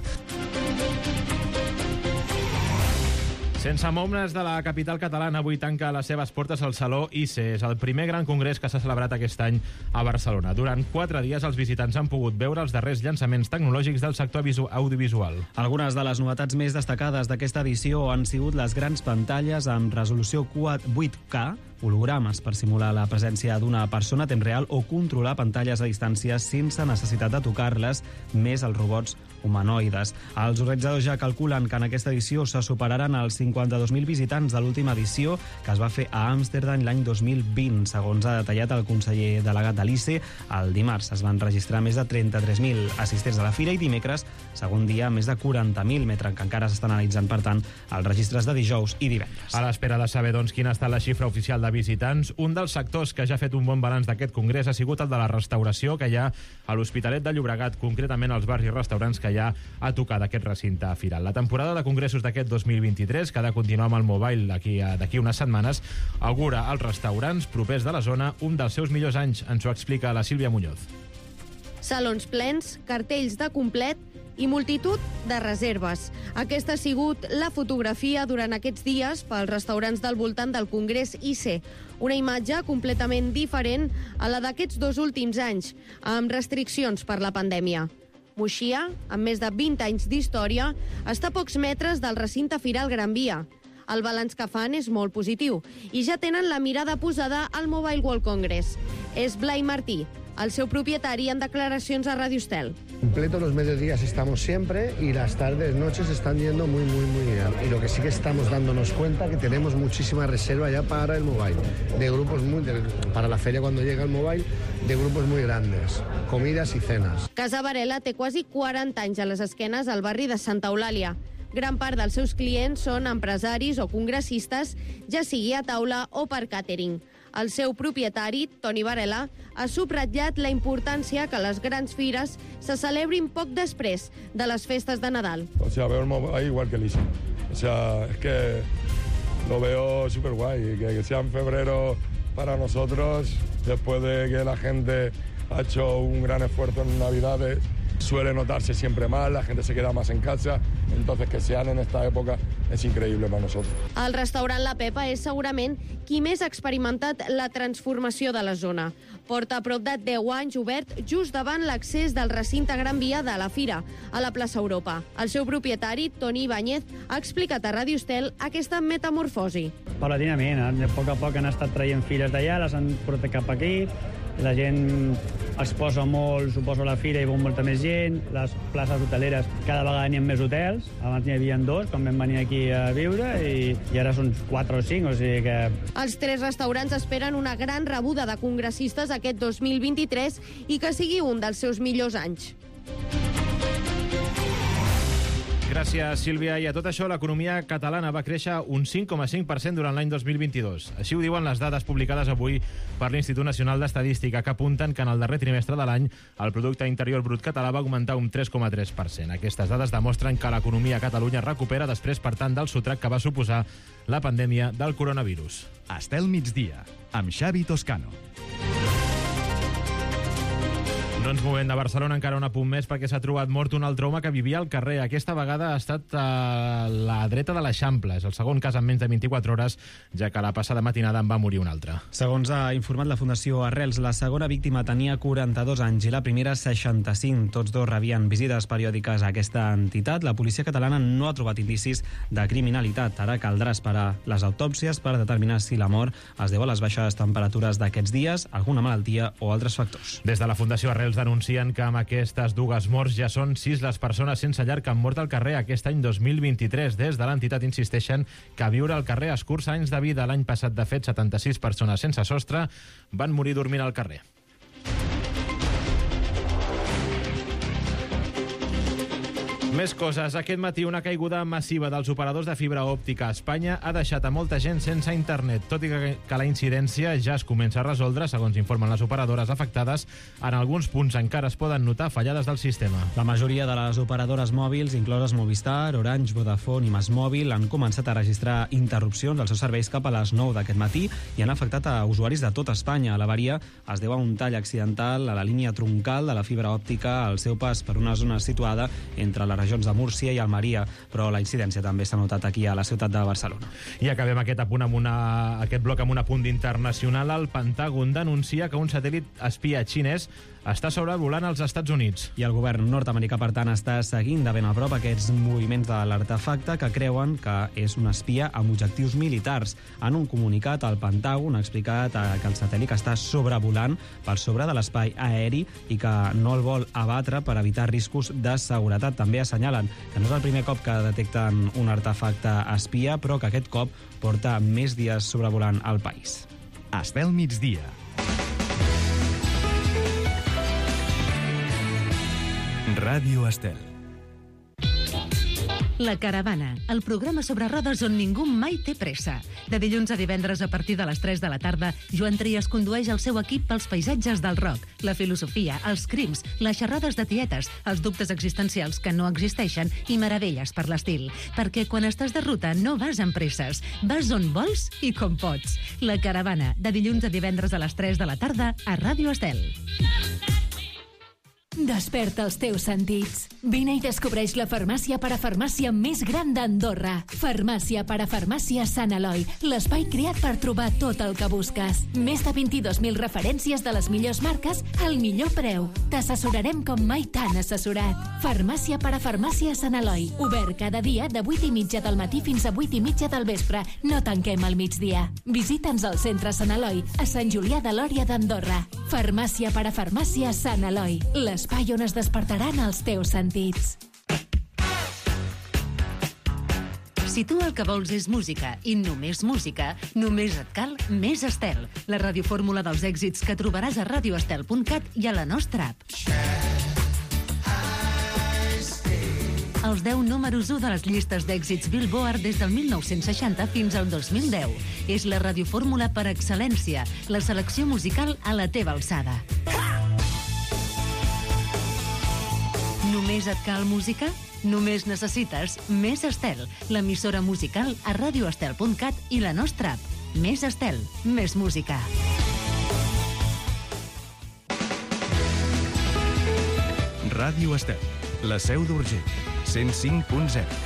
Sense moures de la capital catalana, avui tanca les seves portes al Saló I C E S, el primer gran congrés que s'ha celebrat aquest any a Barcelona. Durant quatre dies els visitants han pogut veure els darrers llançaments tecnològics del sector audiovisual. Algunes de les novetats més destacades d'aquesta edició han sigut les grans pantalles amb resolució vuit K, hologrames per simular la presència d'una persona a temps real o controlar pantalles a distància sense necessitat de tocar-les, més els robots humanoides. Els organitzadors ja calculen que en aquesta edició se superaran els cinquanta cinquanta-dos mil visitants de l'última edició que es va fer a Amsterdam l'any dos mil vint. Segons ha detallat el conseller delegat de l'I C E, el dimarts es van registrar més de trenta-tres mil assistents a la fira i dimecres, segon dia, més de quaranta mil, mentre que encara s'estan analitzant, per tant, els registres de dijous i divendres. A l'espera de saber, doncs, quina ha estat la xifra oficial de visitants, un dels sectors que ja ha fet un bon balanç d'aquest congrés ha sigut el de la restauració que hi ha a l'Hospitalet de Llobregat, concretament als bars i restaurants que hi ha a tocar d'aquest recinte firal. La temporada de congressos d'aquest dos mil vint-i-tres, que ha de continuar amb el Mobile d'aquí d'aquí unes setmanes, augura als restaurants propers de la zona un dels seus millors anys. Ens ho explica la Sílvia Muñoz. Salons plens, cartells de complet i multitud de reserves. Aquesta ha sigut la fotografia durant aquests dies pels restaurants del voltant del Congrés I C E. Una imatge completament diferent a la d'aquests dos últims anys, amb restriccions per la pandèmia. Moixia, amb més de vint anys d'història, està a pocs metres del recinte firal Gran Via. El balanç que fan és molt positiu i ja tenen la mirada posada al Mobile World Congress. És Blai Martí, el seu propietari, en declaracions a Radio Estel. Completo los mediodías estamos siempre y las tardes, noches están yendo muy, muy, muy bien. Y lo que sí que estamos dándonos cuenta que tenemos muchísima reserva ya para el mobile, de grupos muy, de, para la feria cuando llega el mobile, de grupos muy grandes, comidas y cenas. Casa Varela té quasi quaranta anys a les esquenes al barri de Santa Eulàlia. Gran part dels seus clients són empresaris o congressistes, ja sigui a taula o per càtering. El seu propietari, Toni Varela, ha subratllat la importància que les grans fires se celebrin poc després de les festes de Nadal. O sea, veo el mobile igual que Lisa. O sea, es que lo veo súper guay. Que, que sea en febrero para nosotros, después de que la gente ha hecho un gran esfuerzo en Navidades, suele notarse siempre más, la gente se queda más en casa, entonces que sean en esta época és increïble per nosaltres. El restaurant La Pepa és segurament qui més ha experimentat la transformació de la zona. Porta a prop de deu anys obert just davant l'accés del recinte Gran Via de la Fira, a la plaça Europa. El seu propietari, Toni Ibáñez, ha explicat a Radio Estel aquesta metamorfosi. Paulatinament, a poc a poc han estat traient fires d'allà, les han portat cap aquí, la gent es posa molt, suposo, a la fira, hi va molta més gent, les places hoteleres cada vegada n'hi ha més hotels, abans n'hi havia dos, quan vam venir aquí a viure, i, i ara són quatre o cinc, o sigui que... Els tres restaurants esperen una gran rebuda de congressistes aquest dos mil vint-i-tres i que sigui un dels seus millors anys. Gràcies, Sílvia. I a tot això, l'economia catalana va créixer un cinc coma cinc per cent durant l'any dos mil vint-i-dos. Així ho diuen les dades publicades avui per l'Institut Nacional d'Estadística, que apunten que en el darrer trimestre de l'any el Producte Interior Brut català va augmentar un tres coma tres per cent. Aquestes dades demostren que l'economia a Catalunya recupera després, per tant, del sotrac que va suposar la pandèmia del coronavirus. Estel migdia, amb Xavi Toscano. No ens movem de Barcelona encara un apunt més perquè s'ha trobat mort un altre home que vivia al carrer. Aquesta vegada ha estat a la dreta de l'Eixample. És el segon cas en menys de vint-i-quatre hores, ja que la passada matinada en va morir un altre. Segons ha informat la Fundació Arrels, la segona víctima tenia quaranta-dos anys i la primera seixanta-cinc. Tots dos rebien visites periòdiques a aquesta entitat. La policia catalana no ha trobat indicis de criminalitat. Ara caldrà esperar les autòpsies per determinar si la mort es deu a les baixes temperatures d'aquests dies, alguna malaltia o altres factors. Des de la Fundació Arrels denuncien que amb aquestes dues morts ja són sis les persones sense llar que han mort al carrer aquest any dos mil vint-i-tres. Des de l'entitat insisteixen que viure al carrer escurça anys de vida. L'any passat, de fet, setanta-sis persones sense sostre van morir dormint al carrer. Més coses. Aquest matí una caiguda massiva dels operadors de fibra òptica a Espanya ha deixat a molta gent sense internet. Tot i que, que la incidència ja es comença a resoldre, segons informen les operadores afectades, en alguns punts encara es poden notar fallades del sistema. La majoria de les operadores mòbils, incloses Movistar, Orange, Vodafone i MásMòbil, han començat a registrar interrupcions dels seus serveis cap a les nou d'aquest matí i han afectat a usuaris de tot Espanya. L'avaria es deu a un tall accidental a la línia troncal de la fibra òptica al seu pas per una zona situada entre la regions de Múrcia i Almeria, però la incidència també s'ha notat aquí a la ciutat de Barcelona. I acabem aquest, apunt amb una, aquest bloc amb un apunt internacional. El Pentàgon denuncia que un satèl·lit espia xinès està sobrevolant els Estats Units. I el govern nord-americà, per tant, està seguint de ben a prop aquests moviments de l'artefacte que creuen que és un espia amb objectius militars. En un comunicat, el Pentàgon ha explicat que el satèl·lit està sobrevolant per sobre de l'espai aeri i que no el vol abatre per evitar riscos de seguretat. També ha assenyalen que no és el primer cop que detecten un artefacte espia, però que aquest cop porta més dies sobrevolant el país. Estel migdia. Ràdio Estel. La Caravana, el programa sobre rodes on ningú mai té pressa. De dilluns a divendres a partir de les tres de la tarda, Joan Trias condueix el seu equip pels paisatges del rock, la filosofia, els crims, les xerrades de tietes, els dubtes existencials que no existeixen i meravelles per l'estil. Perquè quan estàs de ruta no vas amb presses, vas on vols i com pots. La Caravana, de dilluns a divendres a les tres de la tarda a Ràdio Estel. Desperta els teus sentits. Vine i descobreix la farmàcia parafarmàcia més gran d'Andorra. Farmàcia parafarmàcia Sant Eloi, l'espai creat per trobar tot el que busques. Més de vint-i-dos mil referències de les millors marques al millor preu. T'assessorarem com mai t'han assessorat. Farmàcia parafarmàcia Sant Eloi, obert cada dia de vuit i mitja del matí fins a vuit i mitja del vespre. No tanquem al migdia. Visita'ns al centre Sant Eloi, a Sant Julià de Lòria d'Andorra. Farmàcia parafarmàcia Sant Eloi, les espai on es despertaran els teus sentits. Si tu el que vols és música i només música, només et cal Més Estel, la radiofórmula dels èxits que trobaràs a radio estel punt cat i a la nostra app. Els deu números u de les llistes d'èxits Billboard des del mil nou-cents seixanta fins al dos mil deu. És la radiofórmula per excel·lència, la selecció musical a la teva alçada. Només et cal música? Només necessites Més Estel, l'emissora musical a radio estel punt cat i la nostra app. Més Estel, més música. Ràdio Estel, la seu d'Urgell, cent cinc punt zero.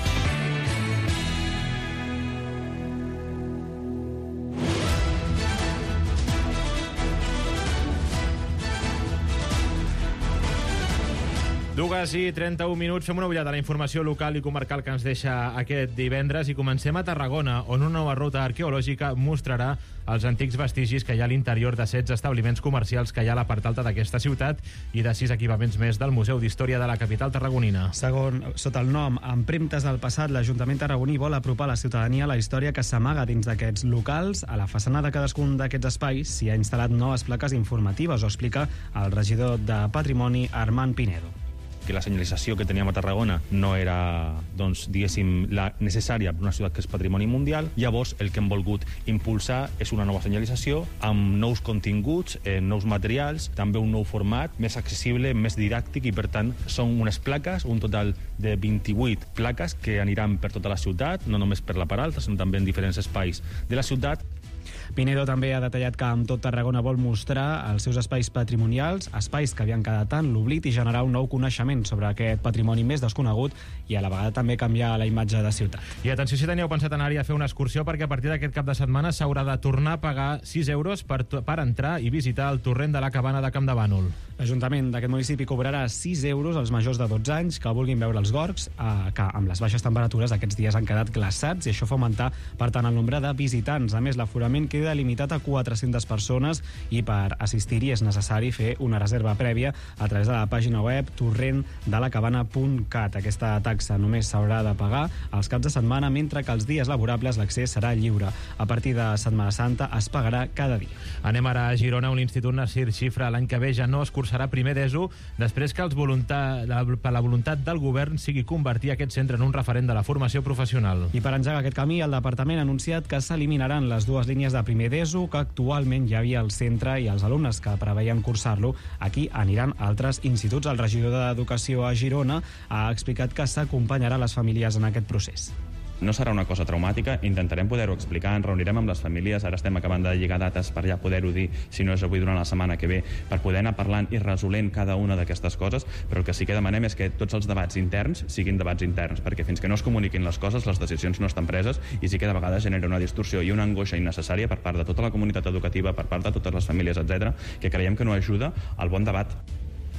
Dues i trenta-un minuts, fem una ullada a la informació local i comarcal que ens deixa aquest divendres i comencem a Tarragona, on una nova ruta arqueològica mostrarà els antics vestigis que hi ha a l'interior de setze establiments comercials que hi ha a la part alta d'aquesta ciutat i de sis equipaments més del Museu d'Història de la capital tarragonina. Segon, sota el nom Empremtes del passat, l'Ajuntament tarragoní vol apropar a la ciutadania la història que s'amaga dins d'aquests locals. A la façana de cadascun d'aquests espais s'hi ha instal·lat noves plaques informatives, ho explica el regidor de Patrimoni, Armand Pinedo. Que la senyalització que teníem a Tarragona no era, doncs, diguéssim, la necessària per una ciutat que és patrimoni mundial. Llavors, el que hem volgut impulsar és una nova senyalització amb nous continguts, eh, nous materials, també un nou format, més accessible, més didàctic i, per tant, són unes plaques, un total de vint-i-vuit plaques que aniran per tota la ciutat, no només per la part alta, sinó també en diferents espais de la ciutat. Pinedo també ha detallat que amb tot Tarragona vol mostrar els seus espais patrimonials, espais que havien quedat en l'oblit i generar un nou coneixement sobre aquest patrimoni més desconegut i a la vegada també canviar la imatge de ciutat. I atenció si teníeu pensat anar-hi a fer una excursió, perquè a partir d'aquest cap de setmana s'haurà de tornar a pagar sis euros per, per entrar i visitar el torrent de la cabana de Camp de Bànol. L'Ajuntament d'aquest municipi cobrarà sis euros als majors de dotze anys que vulguin veure els gorgs, eh, que amb les baixes temperatures aquests dies han quedat glaçats i això fa augmentar, per tant, el nombre de visitants. A més, l'aforament queda limitat a quatre-centes persones i per assistir-hi és necessari fer una reserva prèvia a través de la pàgina web torrent de la cabana punt cat. Aquesta taxa només s'haurà de pagar els caps de setmana, mentre que els dies laborables l'accés serà lliure. A partir de Setmana Santa es pagarà cada dia. Anem ara a Girona, on l'Institut Nassir Xifra l'any que ve ja no es cursarà primer d'ESO després que els voluntat, la, per la voluntat del govern sigui convertir aquest centre en un referent de la formació professional. I per engegar aquest camí, el departament ha anunciat que s'eliminaran les dues línies de primer d'ESO que actualment hi havia al centre i els alumnes que preveien cursar-lo aquí aniran a altres instituts. El regidor d'Educació a Girona ha explicat que s'acompanyarà les famílies en aquest procés. No serà una cosa traumàtica, intentarem poder-ho explicar, ens reunirem amb les famílies, ara estem acabant de lligar dates per ja poder-ho dir, si no és avui durant la setmana que ve, per poder anar parlant i resolent cada una d'aquestes coses, però el que sí que demanem és que tots els debats interns siguin debats interns, perquè fins que no es comuniquin les coses, les decisions no estan preses i sí que de vegades genera una distorsió i una angoixa innecessària per part de tota la comunitat educativa, per part de totes les famílies, etcètera, que creiem que no ajuda al bon debat.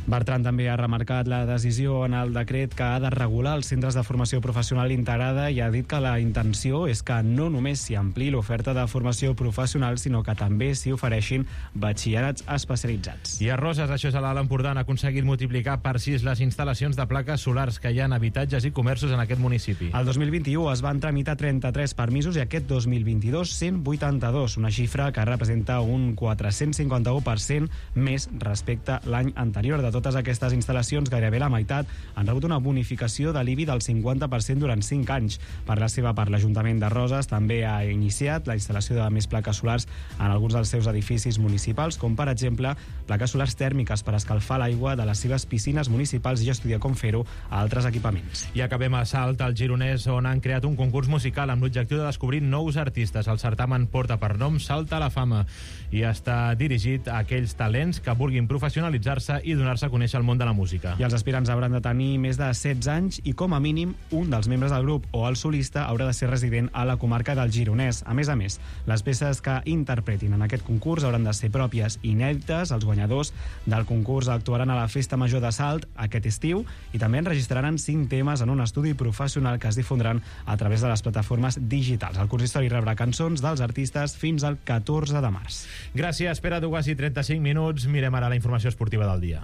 Bertran també ha remarcat la decisió en el decret que ha de regular els centres de formació professional integrada i ha dit que la intenció és que no només s'hi ampliï l'oferta de formació professional, sinó que també s'hi ofereixin batxillerats especialitzats. I a Roses, això és a l'Alt Empordà, han aconseguit multiplicar per sis les instal·lacions de plaques solars que hi ha en habitatges i comerços en aquest municipi. El dos mil vint-i-u es van tramitar trenta-tres permisos i aquest dos mil vint-i-dos cent vuitanta-dos, una xifra que representa un quatre-cents cinquanta-u per cent més respecte a l'any anterior. De totes aquestes instal·lacions, gairebé la meitat han rebut una bonificació de l'I B I del cinquanta per cent durant cinc anys. Per la seva part, l'Ajuntament de Roses també ha iniciat la instal·lació de més plaques solars en alguns dels seus edificis municipals, com per exemple plaques solars tèrmiques per escalfar l'aigua de les seves piscines municipals i estudiar com fer-ho a altres equipaments. I acabem a Salt, al Gironès, on han creat un concurs musical amb l'objectiu de descobrir nous artistes. El certamen porta per nom Salta a la fama i està dirigit a aquells talents que vulguin professionalitzar-se i donar-se a conèixer el món de la música. I els aspirants hauran de tenir més de setze anys i, com a mínim, un dels membres del grup o el solista haurà de ser resident a la comarca del Gironès. A més a més, les peces que interpretin en aquest concurs hauran de ser pròpies i inèdites. Els guanyadors del concurs actuaran a la Festa Major de Salt aquest estiu i també enregistraran cinc temes en un estudi professional que es difondran a través de les plataformes digitals. El consistori rebrà cançons dels artistes fins al catorze de març. Gràcies, Pere Dugas, i trenta-cinc minuts. Mirem ara la informació esportiva del dia.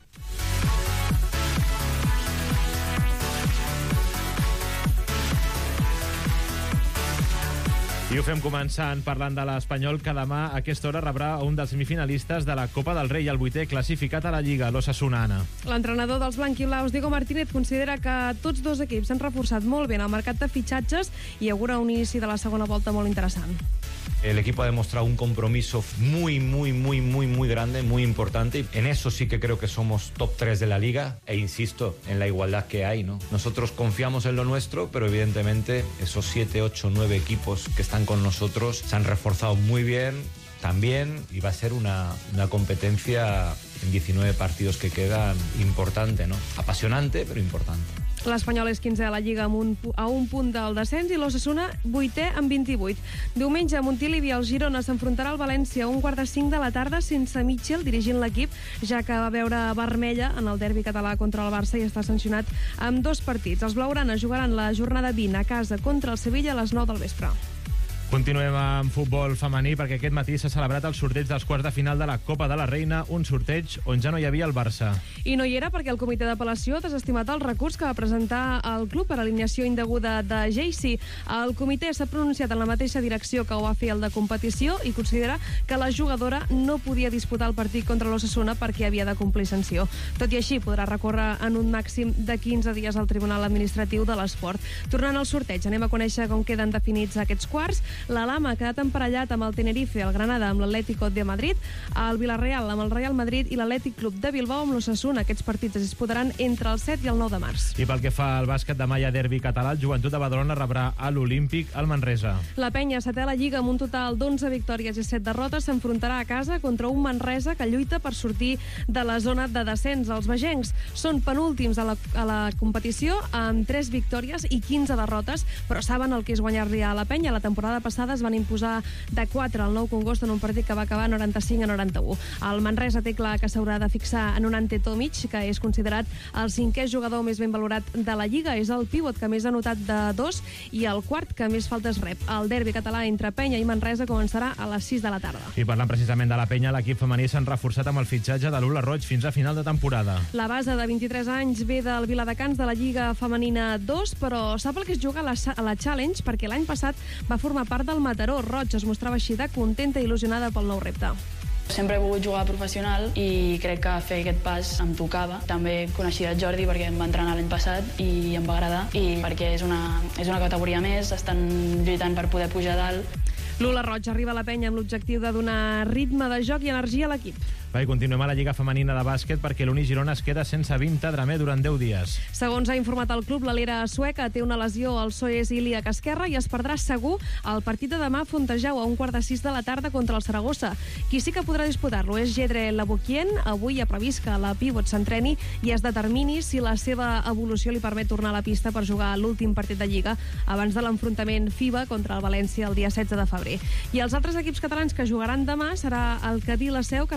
I ho fem començant parlant de l'Espanyol, que demà a aquesta hora rebrà un dels semifinalistes de la Copa del Rei, el vuitè classificat a la Lliga, l'Osasuna. Anna. L'entrenador dels blanquiblaus, Diego Martínez, considera que tots dos equips s'han reforçat molt bé en el mercat de fitxatges i augura un inici de la segona volta molt interessant. El equipo ha demostrado un compromiso muy, muy, muy, muy, muy grande, muy importante. En eso sí que creo que somos top tres de la Liga e insisto en la igualdad que hay, ¿no? Nosotros confiamos en lo nuestro, pero evidentemente esos siete, ocho, nueve equipos que están con nosotros se han reforzado muy bien también y va a ser una, una competencia en diecinueve partidos que quedan importante, ¿no? Apasionante, pero importante. L'Espanyol és quinzè a la Lliga amb un, a un punt del descens i l'Osasuna vuitè amb vint-i-vuit. Diumenge a Montilivi el Girona s'enfrontarà al València a un quart de cinc de la tarda sense Mitchell dirigint l'equip, ja que va veure vermella en el derbi català contra el Barça i està sancionat amb dos partits. Els blaugranes jugaran la jornada vint a casa contra el Sevilla a les nou del vespre. Continuem amb futbol femení perquè aquest matí s'ha celebrat el sorteig dels quarts de final de la Copa de la Reina, un sorteig on ja no hi havia el Barça. I no hi era perquè el comitè d'apel·lació ha desestimat el recurs que va presentar el club per alineació indeguda de Jaycee. El comitè s'ha pronunciat en la mateixa direcció que ho va fer el de competició i considera que la jugadora no podia disputar el partit contra l'Osasuna perquè havia de complir sanció. Tot i així, podrà recórrer en un màxim de quinze dies al Tribunal Administratiu de l'Esport. Tornant al sorteig, anem a conèixer com queden definits aquests quarts. La Lama ha quedat emparellat amb el Tenerife, el Granada amb l'Atlético de Madrid, el Villarreal amb el Real Madrid i l'Atlètic Club de Bilbao amb l'Osasuna. Aquests partits es disputaran entre el set i el nou de març. I pel que fa al bàsquet, demà hi ha derbi català. El Joventut de Badalona rebrà a l'Olímpic al Manresa. La Penya, setè a la Lliga amb un total d'onze victòries i set derrotes, s'enfrontarà a casa contra un Manresa que lluita per sortir de la zona de descens. Els bagencs són penúltims a la, a la competició amb tres victòries i quinze derrotes, però saben el que és guanyar-li a la Penya. La temporada passada es van imposar de quatre al Nou Congost en un partit que va acabar noranta-cinc a noranta-u. El Manresa té clar que s'haurà de fixar en un Ante Tomic, que és considerat el cinquè jugador més ben valorat de la Lliga. És el pivot que més ha anotat de dos i el quart que més faltes rep. El derbi català entre Penya i Manresa començarà a les sis de la tarda. I parlant precisament de la Penya, l'equip femení s'han reforçat amb el fitxatge de l'Ula Roig fins a final de temporada. La base de vint-i-tres anys ve del Viladecans de la Lliga Femenina dos, però sap el que es juga a la, a la Challenge perquè l'any passat va formar part del Mataró. Roig es mostrava així de contenta i il·lusionada pel nou repte. Sempre he volgut jugar professional i crec que fer aquest pas em tocava. També coneixia el Jordi perquè em va entrenar l'any passat i em va agradar, i perquè és una, és una categoria més, estan lluitant per poder pujar dalt. L'Ula Roig arriba a la Penya amb l'objectiu de donar ritme de joc i energia a l'equip. Va, i continuem a la Lliga Femenina de bàsquet perquè l'Uni Girona es queda sense Vinta Dramer durant deu dies. Segons ha informat el club, l'alera sueca té una lesió al psoes ilíac esquerre i es perdrà segur el partit de demà a Fontejau a un quart de sis de la tarda contra el Saragossa. Qui sí que podrà disputar-lo és Jedre Labouquien. Avui ha previst que la pivot s'entreni i es determini si la seva evolució li permet tornar a la pista per jugar l'últim partit de Lliga abans de l'enfrontament FIBA contra el València el dia setze de febrer. I els altres equips catalans que jugaran demà serà el Cadí la Seu, que rebrà el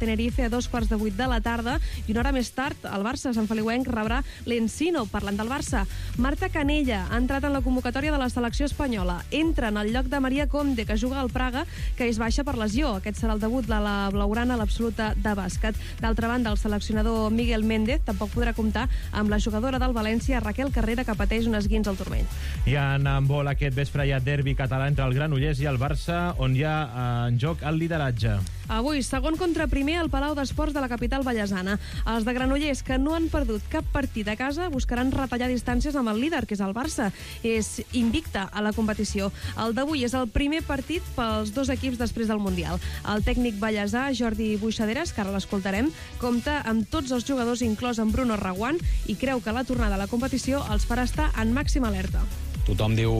Tenerife a dos quarts de vuit de la tarda, i una hora més tard el Barça Sant Feliuenc rebrà l'Encino. Parlant del Barça, Marta Canella ha entrat en la convocatòria de la selecció espanyola. Entra en el lloc de Maria Comde, que juga al Praga, que és baixa per lesió. Aquest serà el debut de la blaugrana a l'absoluta de bàsquet. D'altra banda, el seleccionador Miguel Méndez tampoc podrà comptar amb la jugadora del València, Raquel Carrera, que pateix un esguins al turmell. I en handbol aquest vespre hi ha derbi català entre el Granollers i el Barça, on hi ha en joc el lideratge. Avui, segon contra primer al Palau d'Esports de la capital vallesana. Els de Granollers, que no han perdut cap partit a casa, buscaran retallar distàncies amb el líder, que és el Barça. És invicta a la competició. El d'avui és el primer partit pels dos equips després del Mundial. El tècnic vallesà, Jordi Buixaderes, que ara l'escoltarem, compta amb tots els jugadors, inclòs en Bruno Reguant, i creu que la tornada a la competició els farà estar en màxima alerta. Tothom diu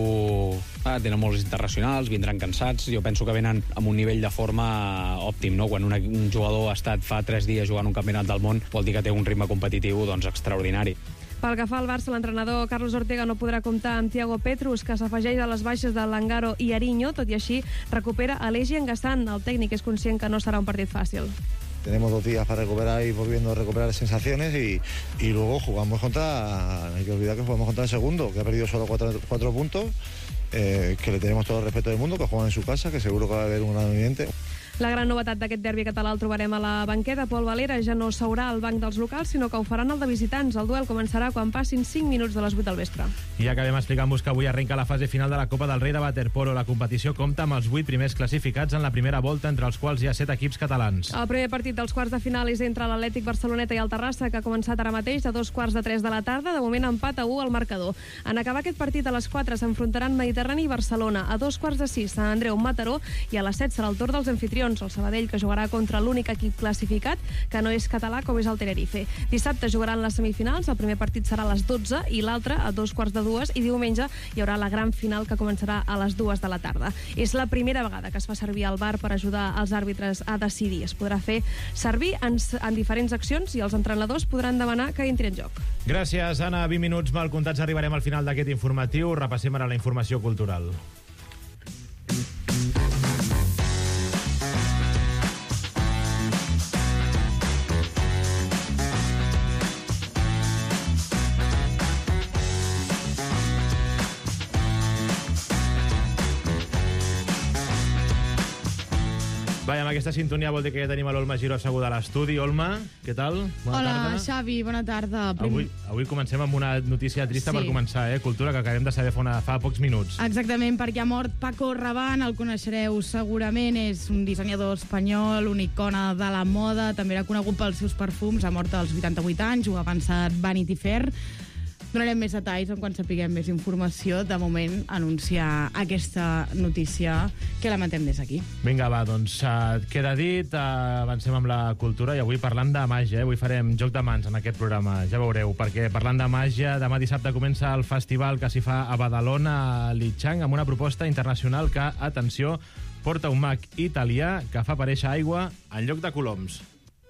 ah, tenen molts internacionals, vindran cansats. Jo penso que venen amb un nivell de forma òptim, no? Quan una, un jugador ha estat fa tres dies jugant un campionat del món, vol dir que té un ritme competitiu doncs, extraordinari. Pel que fa al Barça, l'entrenador Carlos Ortega no podrà comptar amb Thiago Petrus, que s'afegeix a les baixes de Langaro i Ariño. Tot i així, recupera Aleix Engassan. El tècnic és conscient que no serà un partit fàcil. Tenemos dos días para recuperar y volviendo a recuperar sensaciones y, y luego jugamos contra, no hay que olvidar que jugamos contra el segundo, que ha perdido solo cuatro, cuatro puntos, eh, que le tenemos todo el respeto del mundo, que juegan en su casa, que seguro que va a haber un gran ambiente. La gran novetat d'aquest derbi català el trobarem a la banqueta. Pol Valera ja no seurà al banc dels locals, sinó que ho faran el de visitants. El duel començarà quan passin cinc minuts de les vuit del vespre. I acabem explicant-vos que avui arrenca la fase final de la Copa del Rei de Waterpolo. La competició compta amb els vuit primers classificats en la primera volta, entre els quals hi ha set equips catalans. El primer partit dels quarts de final és entre l'Atlètic Barceloneta i el Terrassa, que ha començat ara mateix a dos quarts de tres de la tarda. De moment empat a u al marcador. En acabar aquest partit a les quatre s'enfrontaran Mediterrani i Barcelona. A dos quarts de sis Sant Andreu Mataró, i a les set serà el torn dels anfitrions, el Sabadell, que jugarà contra l'únic equip classificat que no és català, com és el Tenerife. Dissabte jugaran les semifinals, el primer partit serà a les dotze i l'altre a dos quarts de dues, i diumenge hi haurà la gran final, que començarà a les dues de la tarda. És la primera vegada que es fa servir el V A R per ajudar els àrbitres a decidir. Es podrà fer servir en, en diferents accions i els entrenadors podran demanar que entri en joc. Gràcies, Anna. vint minuts mal comptats arribarem al final d'aquest informatiu. Repassem ara la informació cultural. Vaja, amb aquesta sintonia vol dir que ja tenim a l'Olma Giró asseguda a l'estudi. Olma, què tal? Bona Hola, tarda. Xavi, bona tarda. Prim... Avui, avui comencem amb una notícia trista Sí. per començar, eh? Cultura, que acabem de saber fa, una, fa pocs minuts. Exactament, perquè ha mort Paco Rabanne, el coneixereu segurament, és un dissenyador espanyol, una icona de la moda, també era conegut pels seus perfums, ha mort als vuitanta-vuit anys, ho ha avançat Vanity Fair. Donarem més detalls en quan sapiguem més informació. De moment, anunciar aquesta notícia que lamentem des d'aquí. Vinga, va, doncs uh, queda dit, uh, avancem amb la cultura i avui parlant de màgia, eh? Avui farem joc de mans en aquest programa, ja veureu, perquè parlant de màgia, demà dissabte comença el festival que s'hi fa a Badalona, a Lichang, amb una proposta internacional que, atenció, porta un mag italià que fa aparèixer aigua en lloc de coloms.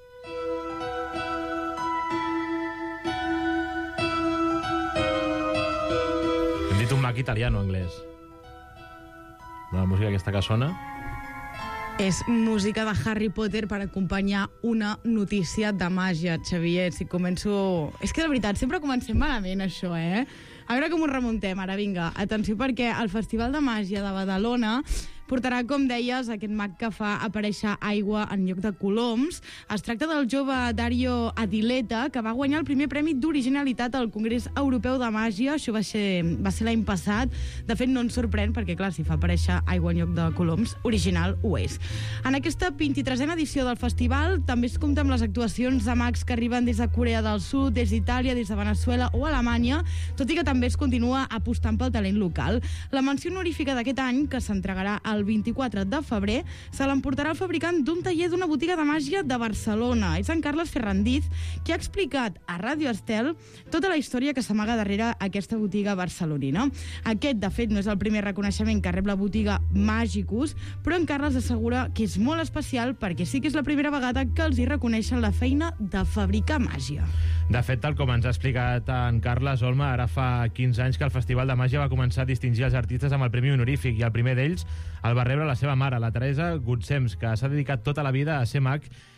Hem dit un mag italià, no anglès. La música aquesta que sona... És música de Harry Potter per acompanyar una notícia de màgia, Xavier. Si començo... És que, de veritat, sempre comencem malament, això, eh? A veure com ho remuntem, ara, vinga. Atenció, perquè el Festival de Màgia de Badalona portarà, com deies, aquest mag que fa aparèixer aigua en lloc de coloms. Es tracta del jove Dario Adileta, que va guanyar el primer premi d'originalitat al Congrés Europeu de Màgia. Això va ser, va ser l'any passat. De fet, no ens sorprèn, perquè, clar, si fa aparèixer aigua en lloc de coloms, original ho és. En aquesta vint-i-tresena edició del festival també es compta amb les actuacions de mags que arriben des de Corea del Sud, des d'Itàlia, des de Veneçuela o Alemanya, tot i que també es continua apostant pel talent local. La menció honorífica d'aquest any, que s'entregarà el vint-i-quatre de febrer, se l'emportarà el fabricant d'un taller d'una botiga de màgia de Barcelona. És en Carles Ferrandiz, qui ha explicat a Ràdio Estel tota la història que s'amaga darrere aquesta botiga barcelonina. Aquest, de fet, no és el primer reconeixement que rep la botiga Magicus, però en Carles assegura que és molt especial perquè sí que és la primera vegada que els hi reconeixen la feina de fabricar màgia. De fet, tal com ens ha explicat en Carles, Olma, ara fa quinze anys que el Festival de Màgia va començar a distingir els artistes amb el premi honorífic, i el primer d'ells el va rebre la seva mare, la Teresa Gutsems, que s'ha dedicat tota la vida a ser mag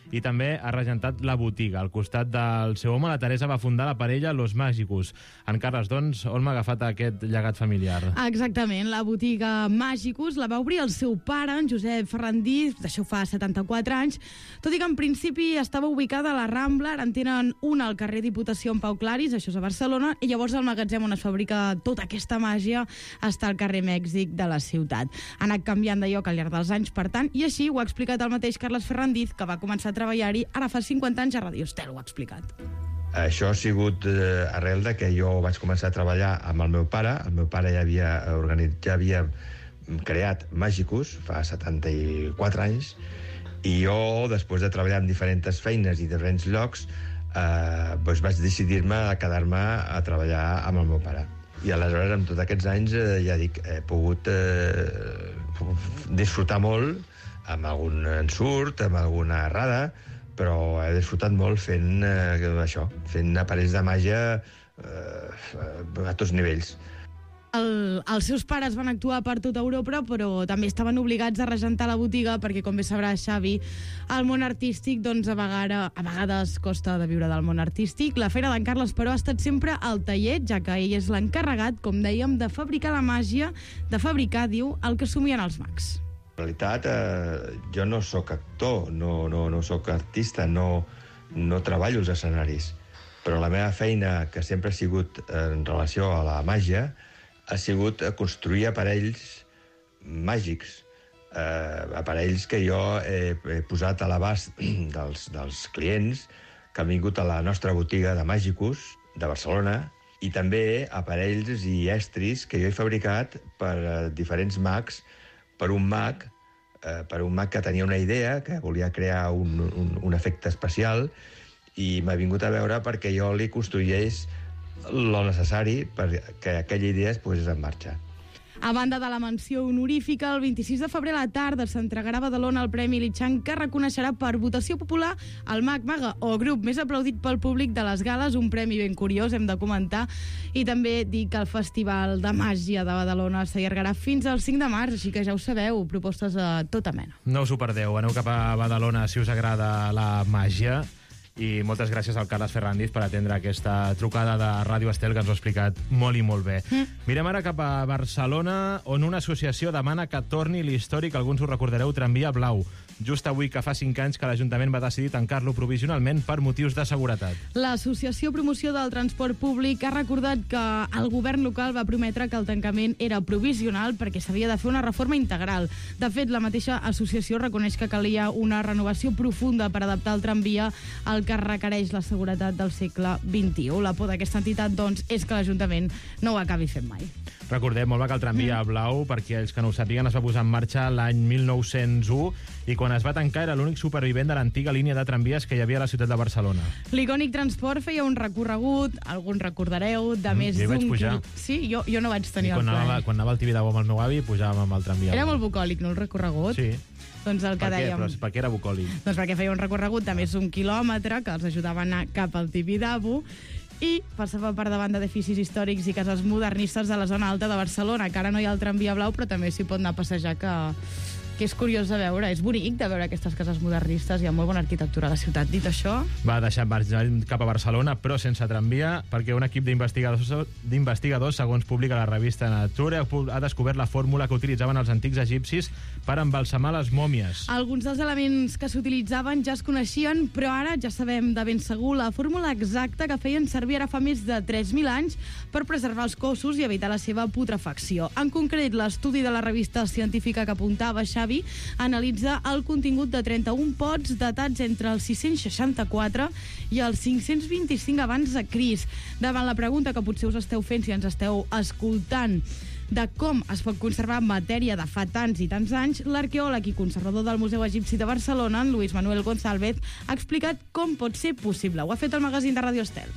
i també ha regentat la botiga. Al costat del seu home, la Teresa va fundar la parella Los Mágicos. En Carles, doncs, on m'ha agafat aquest llegat familiar? Exactament, la botiga Mágicos la va obrir el seu pare, en Josep Ferrandí, d'això fa setanta-quatre anys, tot i que en principi estava ubicada a la Rambla, ara en tenen una al carrer Diputació en Pau Claris, això és a Barcelona, i llavors el magatzem on es fabrica tota aquesta màgia està al carrer Mèxic de la ciutat. Ha anat canviant de lloc al llarg dels anys, per tant, i així ho ha explicat el mateix Carles Ferrandiz, que va començar a treballar-hi ara fa cinquanta anys a Radio Estel, ho ha explicat. Això ha sigut eh, arrel de que jo vaig començar a treballar amb el meu pare. El meu pare ja havia, organit, ja havia creat Mágicos fa setanta-quatre anys, i jo, després de treballar en diferents feines i diferents llocs, eh, doncs vaig decidir-me a quedar-me a treballar amb el meu pare. I aleshores, amb tots aquests anys, eh, ja dic, he pogut eh, disfrutar molt amb algun ensurt, amb alguna errada, però he disfrutat molt fent eh, això, fent aparells de màgia eh, a tots nivells. El, els seus pares van actuar per tota Europa, però també estaven obligats a regentar la botiga perquè, com bé sabrà Xavi, el món artístic, doncs, a, vegara, a vegades costa de viure del món artístic. La feina d'en Carles, però, ha estat sempre al taller, ja que ell és l'encarregat, com dèiem, de fabricar la màgia, de fabricar, diu, el que somien els mags. En realitat, eh, jo no sóc actor, no, no, no sóc artista, no, no treballo als escenaris, però la meva feina, que sempre ha sigut en relació a la màgia, ha sigut construir aparells màgics, eh, aparells que jo he, he posat a l'abast dels, dels clients que han vingut a la nostra botiga de Mágicos de Barcelona, i també aparells i estris que jo he fabricat per eh, diferents mags, per un mag, eh, per un mag que tenia una idea, que volia crear un, un, un efecte especial, i m'ha vingut a veure perquè jo li construís lo necessari perquè aquella idea es posés en marxa. A banda de la menció honorífica, el vint-i-sis de febrer a la tarda s'entregarà a Badalona el Premi Litxan, que reconeixerà per votació popular el mag, maga o grup més aplaudit pel públic de les gales, un premi ben curiós, hem de comentar, i també dir que el Festival de Màgia de Badalona s'allargarà fins al cinc de març, així que ja ho sabeu, propostes a tota mena. No us ho perdeu, aneu cap a Badalona si us agrada la màgia. I moltes gràcies al Carles Ferrandiz per atendre aquesta trucada de Ràdio Estel, que ens ho ha explicat molt i molt bé. Mm. Mirem ara cap a Barcelona, on una associació demana que torni l'històric, alguns ho recordareu, tramvia blau. Just avui que fa cinc anys que l'Ajuntament va decidir tancar-lo provisionalment per motius de seguretat. L'Associació Promoció del Transport Públic ha recordat que el govern local va prometre que el tancament era provisional perquè s'havia de fer una reforma integral. De fet, la mateixa associació reconeix que calia una renovació profunda per adaptar el tramvia al que requereix la seguretat del segle vint-i-u. La por d'aquesta entitat, doncs, és que l'Ajuntament no ho acabi fent mai. Recordem molt bé que el tramvia blau, perquè els que no ho sàpiguen, es va posar en marxa l'any mil nou-cents u i quan es va tancar era l'únic supervivent de l'antiga línia de tramvies que hi havia a la ciutat de Barcelona. L'icònic transport feia un recorregut, alguns recordareu, de mm, més d'un quilòmetre. Sí, jo, jo no vaig tenir el plan. Anava, quan anava al Tibidabo amb el meu avi, pujàvem amb el tramvia. Era molt bucòlic, no, el recorregut? Sí. Doncs el que per què? dèiem... Però per què era bucòlic? Doncs perquè feia un recorregut de més d'un quilòmetre que els ajudava a anar cap al Tibidabo i passava per davant d'edificis històrics i cases modernistes de la zona alta de Barcelona, que ara no hi ha el tramvia blau, però també s'hi pot anar a passejar, que, que és curiós de veure. És bonic de veure aquestes cases modernistes, hi ha molt bona arquitectura a la ciutat. Dit això... Va deixar marxar cap a Barcelona, però sense tramvia, perquè un equip d'investigadors, segons publica la revista Nature, ha descobert la fórmula que utilitzaven els antics egipcis per embalsamar les mòmies. Alguns dels elements que s'utilitzaven ja es coneixien, però ara ja sabem de ben segur la fórmula exacta que feien servir ara fa més de tres mil anys per preservar els cossos i evitar la seva putrefacció. En concret, l'estudi de la revista científica que apuntava Xavi analitza el contingut de trenta-un pots datats entre el sis-cents seixanta-quatre i el cinc-cents vint-i-cinc abans de Crist. Davant la pregunta que potser us esteu fent si ens esteu escoltant de com es pot conservar matèria de fa tants i tants anys, l'arqueòleg i conservador del Museu Egipci de Barcelona, en Luis Manuel González, ha explicat com pot ser possible. Ho ha fet el magazín de Ràdio Estel.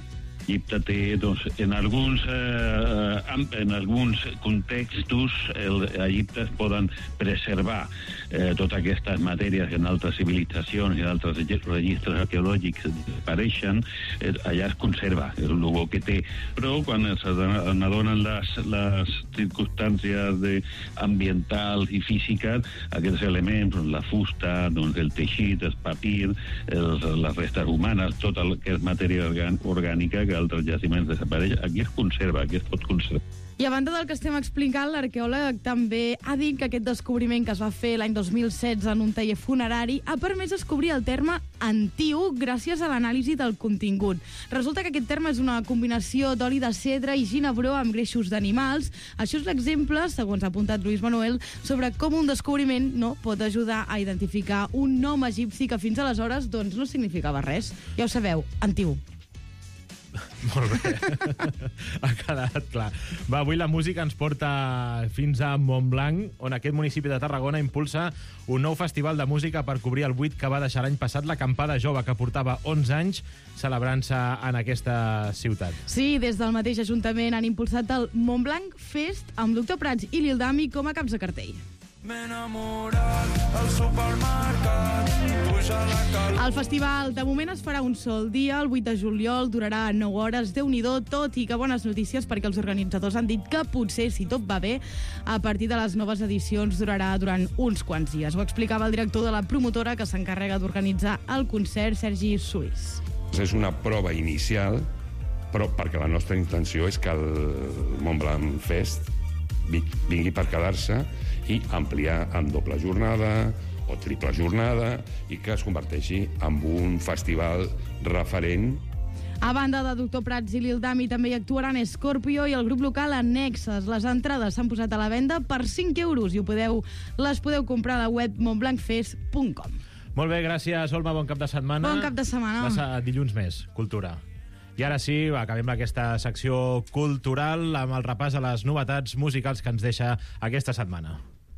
Egipte té, doncs, en alguns, eh, en alguns contextos, el, Egipte es poden preservar eh, totes aquestes matèries en altres civilitzacions i en altres registres arqueològics apareixen, eh, allà es conserva, és el bo que té. Però quan s'adonen les, les circumstàncies de, ambientals i físiques, aquests elements, doncs, la fusta, doncs, el teixit, el papir, els, les restes humanes, tot el que és matèria orgànica que altres jaciments desapareix, aquí es conserva, aquí es pot conservar. I a banda del que estem explicant, l'arqueòleg també ha dit que aquest descobriment que es va fer l'any dos mil setze en un taller funerari ha permès descobrir el terme antiu gràcies a l'anàlisi del contingut. Resulta que aquest terme és una combinació d'oli de cedre i ginebró amb greixos d'animals. Això és l'exemple, segons ha apuntat Lluís Manuel, sobre com un descobriment no pot ajudar a identificar un nom egipci que fins aleshores doncs, no significava res. Ja ho sabeu, antiu. Molt bé. Ha quedat clar. Va, avui la música ens porta fins a Montblanc, on aquest municipi de Tarragona impulsa un nou festival de música per cobrir el buit que va deixar l'any passat l'acampada jove, que portava onze anys celebrant-se en aquesta ciutat. Sí, des del mateix Ajuntament han impulsat el Montblanc Fest amb Doctor Prats i Lil Dami com a caps de cartell. M'he enamorat al supermercat, puja la calor. El festival de moment es farà un sol dia, el vuit de juliol, durarà nou hores, Déu-n'hi-do, tot i que bones notícies perquè els organitzadors han dit que potser, si tot va bé, a partir de les noves edicions durarà durant uns quants dies. Ho explicava el director de la promotora que s'encarrega d'organitzar el concert, Sergi Suís. És una prova inicial, però perquè la nostra intenció és que el Montblanc Fest vingui per quedar-se i ampliar en doble jornada o triple jornada i que es converteixi en un festival referent. A banda de Doctor Prats i Lil Dami també hi actuaran Scorpio i el grup local Annexes. Les entrades s'han posat a la venda per cinc euros i ho podeu, les podeu comprar a la web montblanc fest punt com. Molt bé, gràcies, Olma, bon cap de setmana. Bon cap de setmana. Passa dilluns més, cultura. I ara sí, acabem aquesta secció cultural amb el repàs a les novetats musicals que ens deixa aquesta setmana.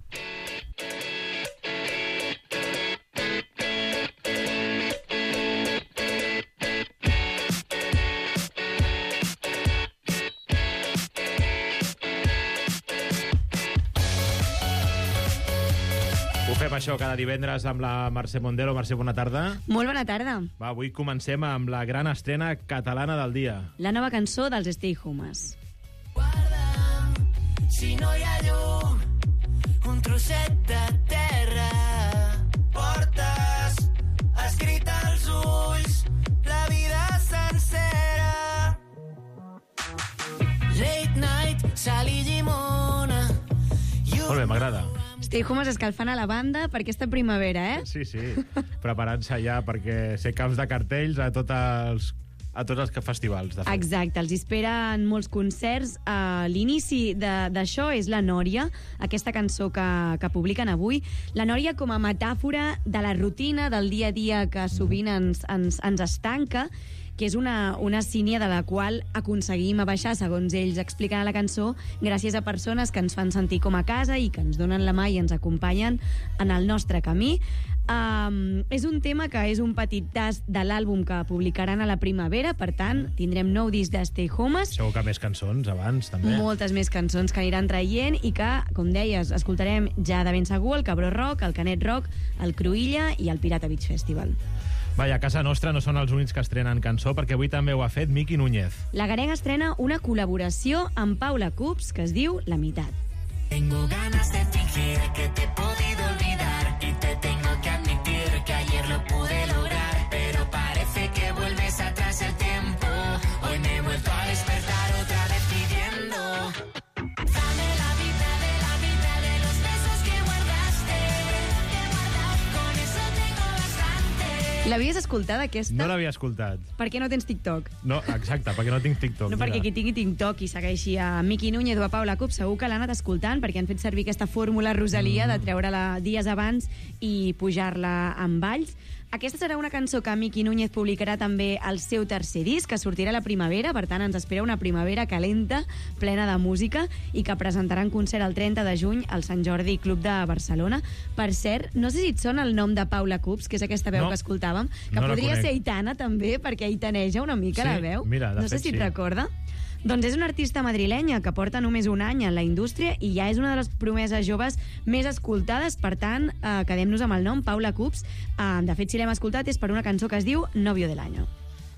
Ho fem això cada divendres amb la Mercè Mondelo. Mercè, bona tarda. Molt bona tarda. Va, avui comencem amb la gran estrena catalana del dia. La nova cançó dels Stay Homes. Guarda'm, si no hi ha llum, un trosset de terra. Portes escrit als ulls la vida sencera. Late night, sal i llimona. Molt bé, m'agrada. Stay Homes escalfant a la banda per aquesta primavera, eh? Sí, sí, preparant-se ja perquè ser caps de cartells a tots els, a tots els festivals. De fet. Exacte, els esperen molts concerts. Uh, L'inici d'això és La Nòria, aquesta cançó que, que publiquen avui. La Nòria com a metàfora de la rutina, del dia a dia que sovint ens, ens, ens estanca, que és una, una sínia de la qual aconseguim abaixar, segons ells expliquen a la cançó, gràcies a persones que ens fan sentir com a casa i que ens donen la mà i ens acompanyen en el nostre camí. Um, és un tema que és un petit tast de l'àlbum que publicaran a la primavera, per tant, tindrem nou disc de Stay Homes. Segur que més cançons abans, també. Moltes més cançons que aniran traient i que, com deies, escoltarem ja de ben segur el Cabró Rock, el Canet Rock, el Cruïlla i el Pirata Beach Festival. Vaja, a casa nostra no són els únics que estrenen cançó, perquè avui també ho ha fet Miki Núñez. La Garenga estrena una col·laboració amb Paula Cups que es diu La Mitad. Tengo ganas de fingir que te he podido olvidar y te tengo que admitir que ayer lo pude lograr, pero parece que vuelves atrás el tiempo. Hoy me he vuelto a despertar otra vez pidiendo. Dame la mitad de la mitad de los besos que guardaste, que guardaste. Con eso tengo bastante. L'havies escoltat, aquesta? No l'havia escoltat. Per què no tens TikTok? No, exacte, perquè no tinc TikTok. No, perquè qui tingui TikTok i segueixi a Miki Núñez o a Paula Cup segur que l'ha anat escoltant, perquè han fet servir aquesta fórmula Rosalia mm. de treure-la dies abans i pujar-la amb balls. Aquesta serà una cançó que Miki Núñez publicarà també al seu tercer disc, que sortirà a la primavera, per tant ens espera una primavera calenta, plena de música, i que presentarà en concert el trenta de juny al Sant Jordi Club de Barcelona. Per cert, no sé si et sona el nom de Paula Cups, que és aquesta veu No. que escoltàvem, que No la podria conec. ser Aitana també, perquè aitaneja una mica Sí, la veu. mira, de no sé fet, si et sí. recorda. Doncs és una artista madrilenya que porta només un any en la indústria i ja és una de les promeses joves més escoltades. Per tant, eh, quedem-nos amb el nom, Paula Cups. Eh, de fet, si l'hem escoltat és per una cançó que es diu Novio del Año.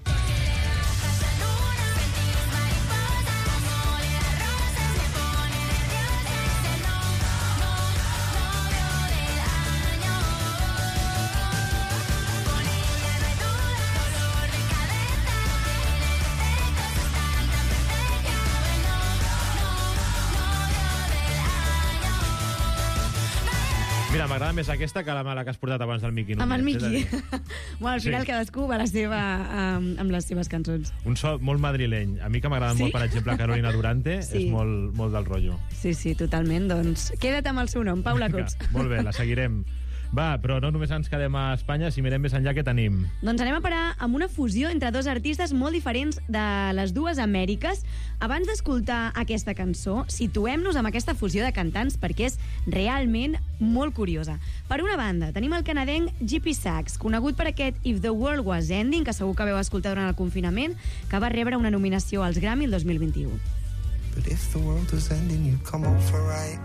Mira, m'agrada més aquesta que la mala que has portat abans del Miki Núñez. Amb el és a Miki. dir, Bueno, al final Sí. cadascú va a la seva, um, amb les seves cançons. Un so molt madrileny. A mi que m'agrada Sí? molt, per exemple, Carolina Durante, Sí. és molt, molt del rotllo. Sí, sí, totalment. Doncs queda't amb el seu nom, Paula Vinga, Cups. molt bé, la seguirem. Va, però no només ens quedem a Espanya, si mirem més enllà, què tenim? Doncs anem a parar amb una fusió entre dos artistes molt diferents de les dues Amèriques. Abans d'escoltar aquesta cançó, situem-nos amb aquesta fusió de cantants perquè és realment molt curiosa. Per una banda, tenim el canadenc J P Sachs, conegut per aquest If the World Was Ending, que segur que vau escoltar durant el confinament, que va rebre una nominació als Grammy el dos mil vint-i-u. But if the world was ending, you'd come over, right?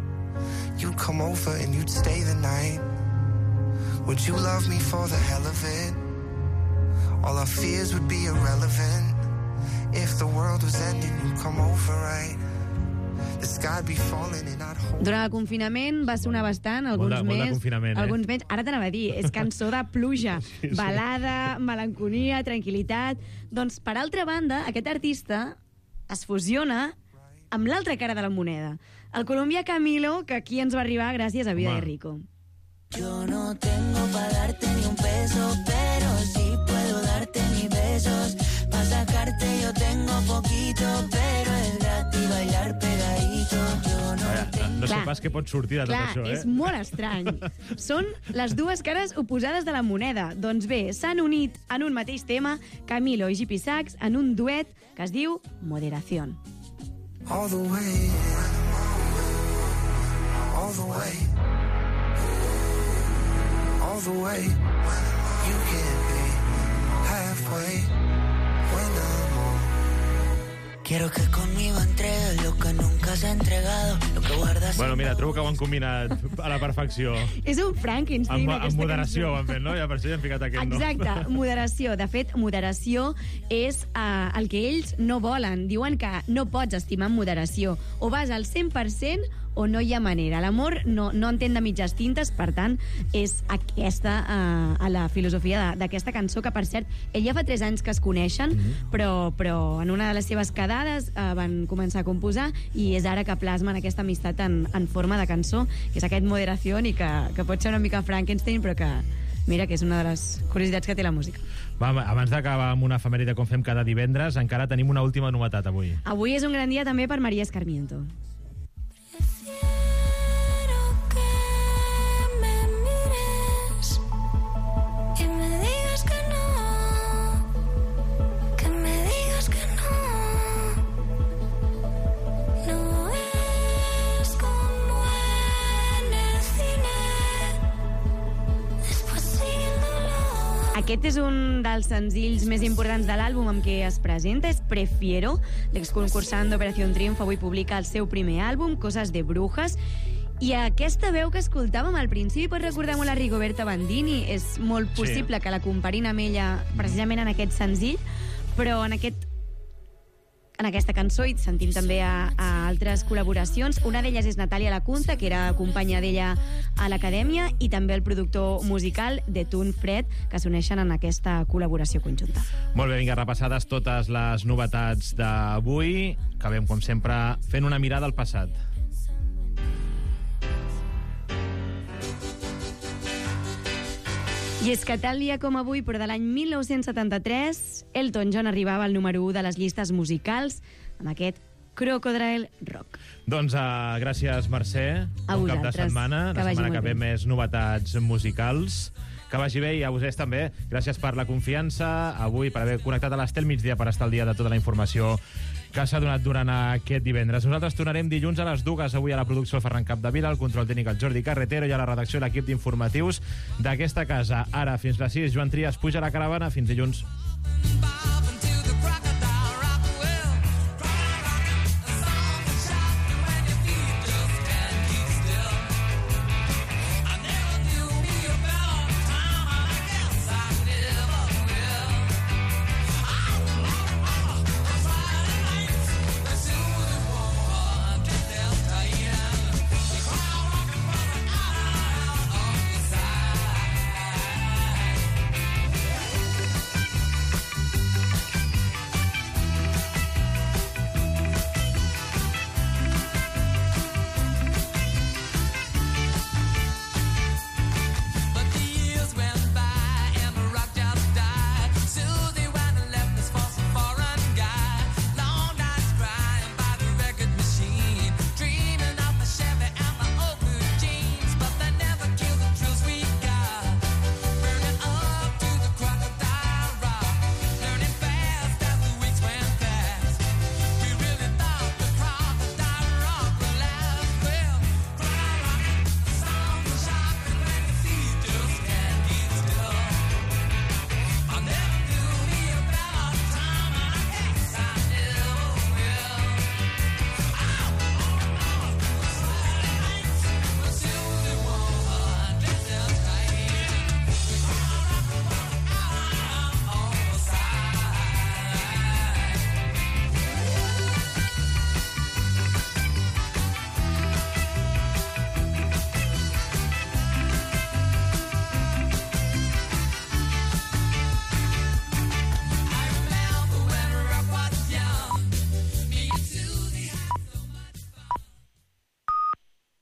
You'd come over and you'd stay the night. Would you love me for the hell of it? All our fears would be irrelevant. If the world was ending, you'd come over, right? The sky'd be falling and I'd hold. Durant el confinament va sonar bastant, alguns Molt de- molt de més, confinament, eh? alguns més. Ara t'anava a dir, és cançó de pluja, Sí, sí. balada, melancolia, tranquil·litat. Doncs, per altra banda, aquest artista es fusiona amb l'altra cara de la moneda. El colombià Camilo, que aquí ens va arribar gràcies a Vida Home. de Rico. Yo no tengo para darte ni un peso, pero sí puedo darte mis besos. Para sacarte yo tengo poquito, pero es gratis bailar pegadito. Yo no Vaja, no sé Clar. pas què pot sortir de tot Clar, això, eh? és molt estrany. Són les dues cares oposades de la moneda. Doncs bé, s'han unit en un mateix tema Camilo i J P Sachs en un duet que es diu Moderación. All the way, all the way, all the way. You can't be halfway when I'm on. Quiero que conmigo entregues lo que nunca has entregado, lo que guardas. Bueno, mira, trobo que ho han combinat a la perfecció. És un Frankenstein, Amb, amb aquesta moderació ho cançó. han fet, no? Ja per això hi han ficat aquest nom. Exacte, moderació. De fet, moderació és uh, el que ells no volen. Diuen que no pots estimar amb moderació. O vas al cent per cent o no hi ha manera. L'amor no, no entén de mitges tintes, per tant, és aquesta uh, a la filosofia de- d'aquesta cançó, que, per cert, ell ja fa tres anys que es coneixen, Mhm. però, però en una de les seves quedades uh, van començar a composar i és ara que plasmen aquesta amistat en, en forma de cançó, que és aquest moderació i que, que pot ser una mica Frankenstein, però que mira que és una de les curiositats que té la música. Va, abans d'acabar amb una efemèride com fem cada divendres, encara tenim una última novetat avui. Avui és un gran dia també per María Escarmiento. Que me digas que no, que me digas que no. No es como en el cine. Después sigue el dolor. Aquest és un dels senzills més importants de l'àlbum amb què es presenta, és Prefiero. L'exconcursant d'Operación Triunfo avui publica el seu primer àlbum, Cosas de Brujas, i aquesta veu que escoltàvem al principi pot recordar molt a Rigoberta Bandini. És molt Sí. possible que la comparin amb ella precisament en aquest senzill, però en aquest en aquesta cançó i sentim també a, a altres col·laboracions. Una d'elles és Natàlia Lacunza, que era companya d'ella a l'acadèmia, i també el productor musical de Tun Fred, que s'uneixen en aquesta col·laboració conjunta. Molt bé, vinga, repassades totes les novetats d'avui. Acabem, com sempre, fent una mirada al passat. I és que tal dia com avui, però de l'any mil nou-cents setanta-tres, Elton John arribava al número u de les llistes musicals amb aquest Crocodile Rock. Doncs uh, gràcies, Mercè. A Bon cap de vosaltres. setmana. Que La vagi setmana molt que ve bé. més novetats musicals. Que vagi bé, i a vosaltres també. Gràcies per la confiança avui, per haver connectat a l'Estel Migdia, per estar al dia de tota la informació que s'ha donat durant aquest divendres. Nosaltres tornarem dilluns a les dues, avui a la producció el Ferran Capdevila, al control tècnic el Jordi Carretero i a la redacció l'equip d'informatius d'aquesta casa. Ara, fins les sis, Joan Trias puja a la caravana. Fins dilluns.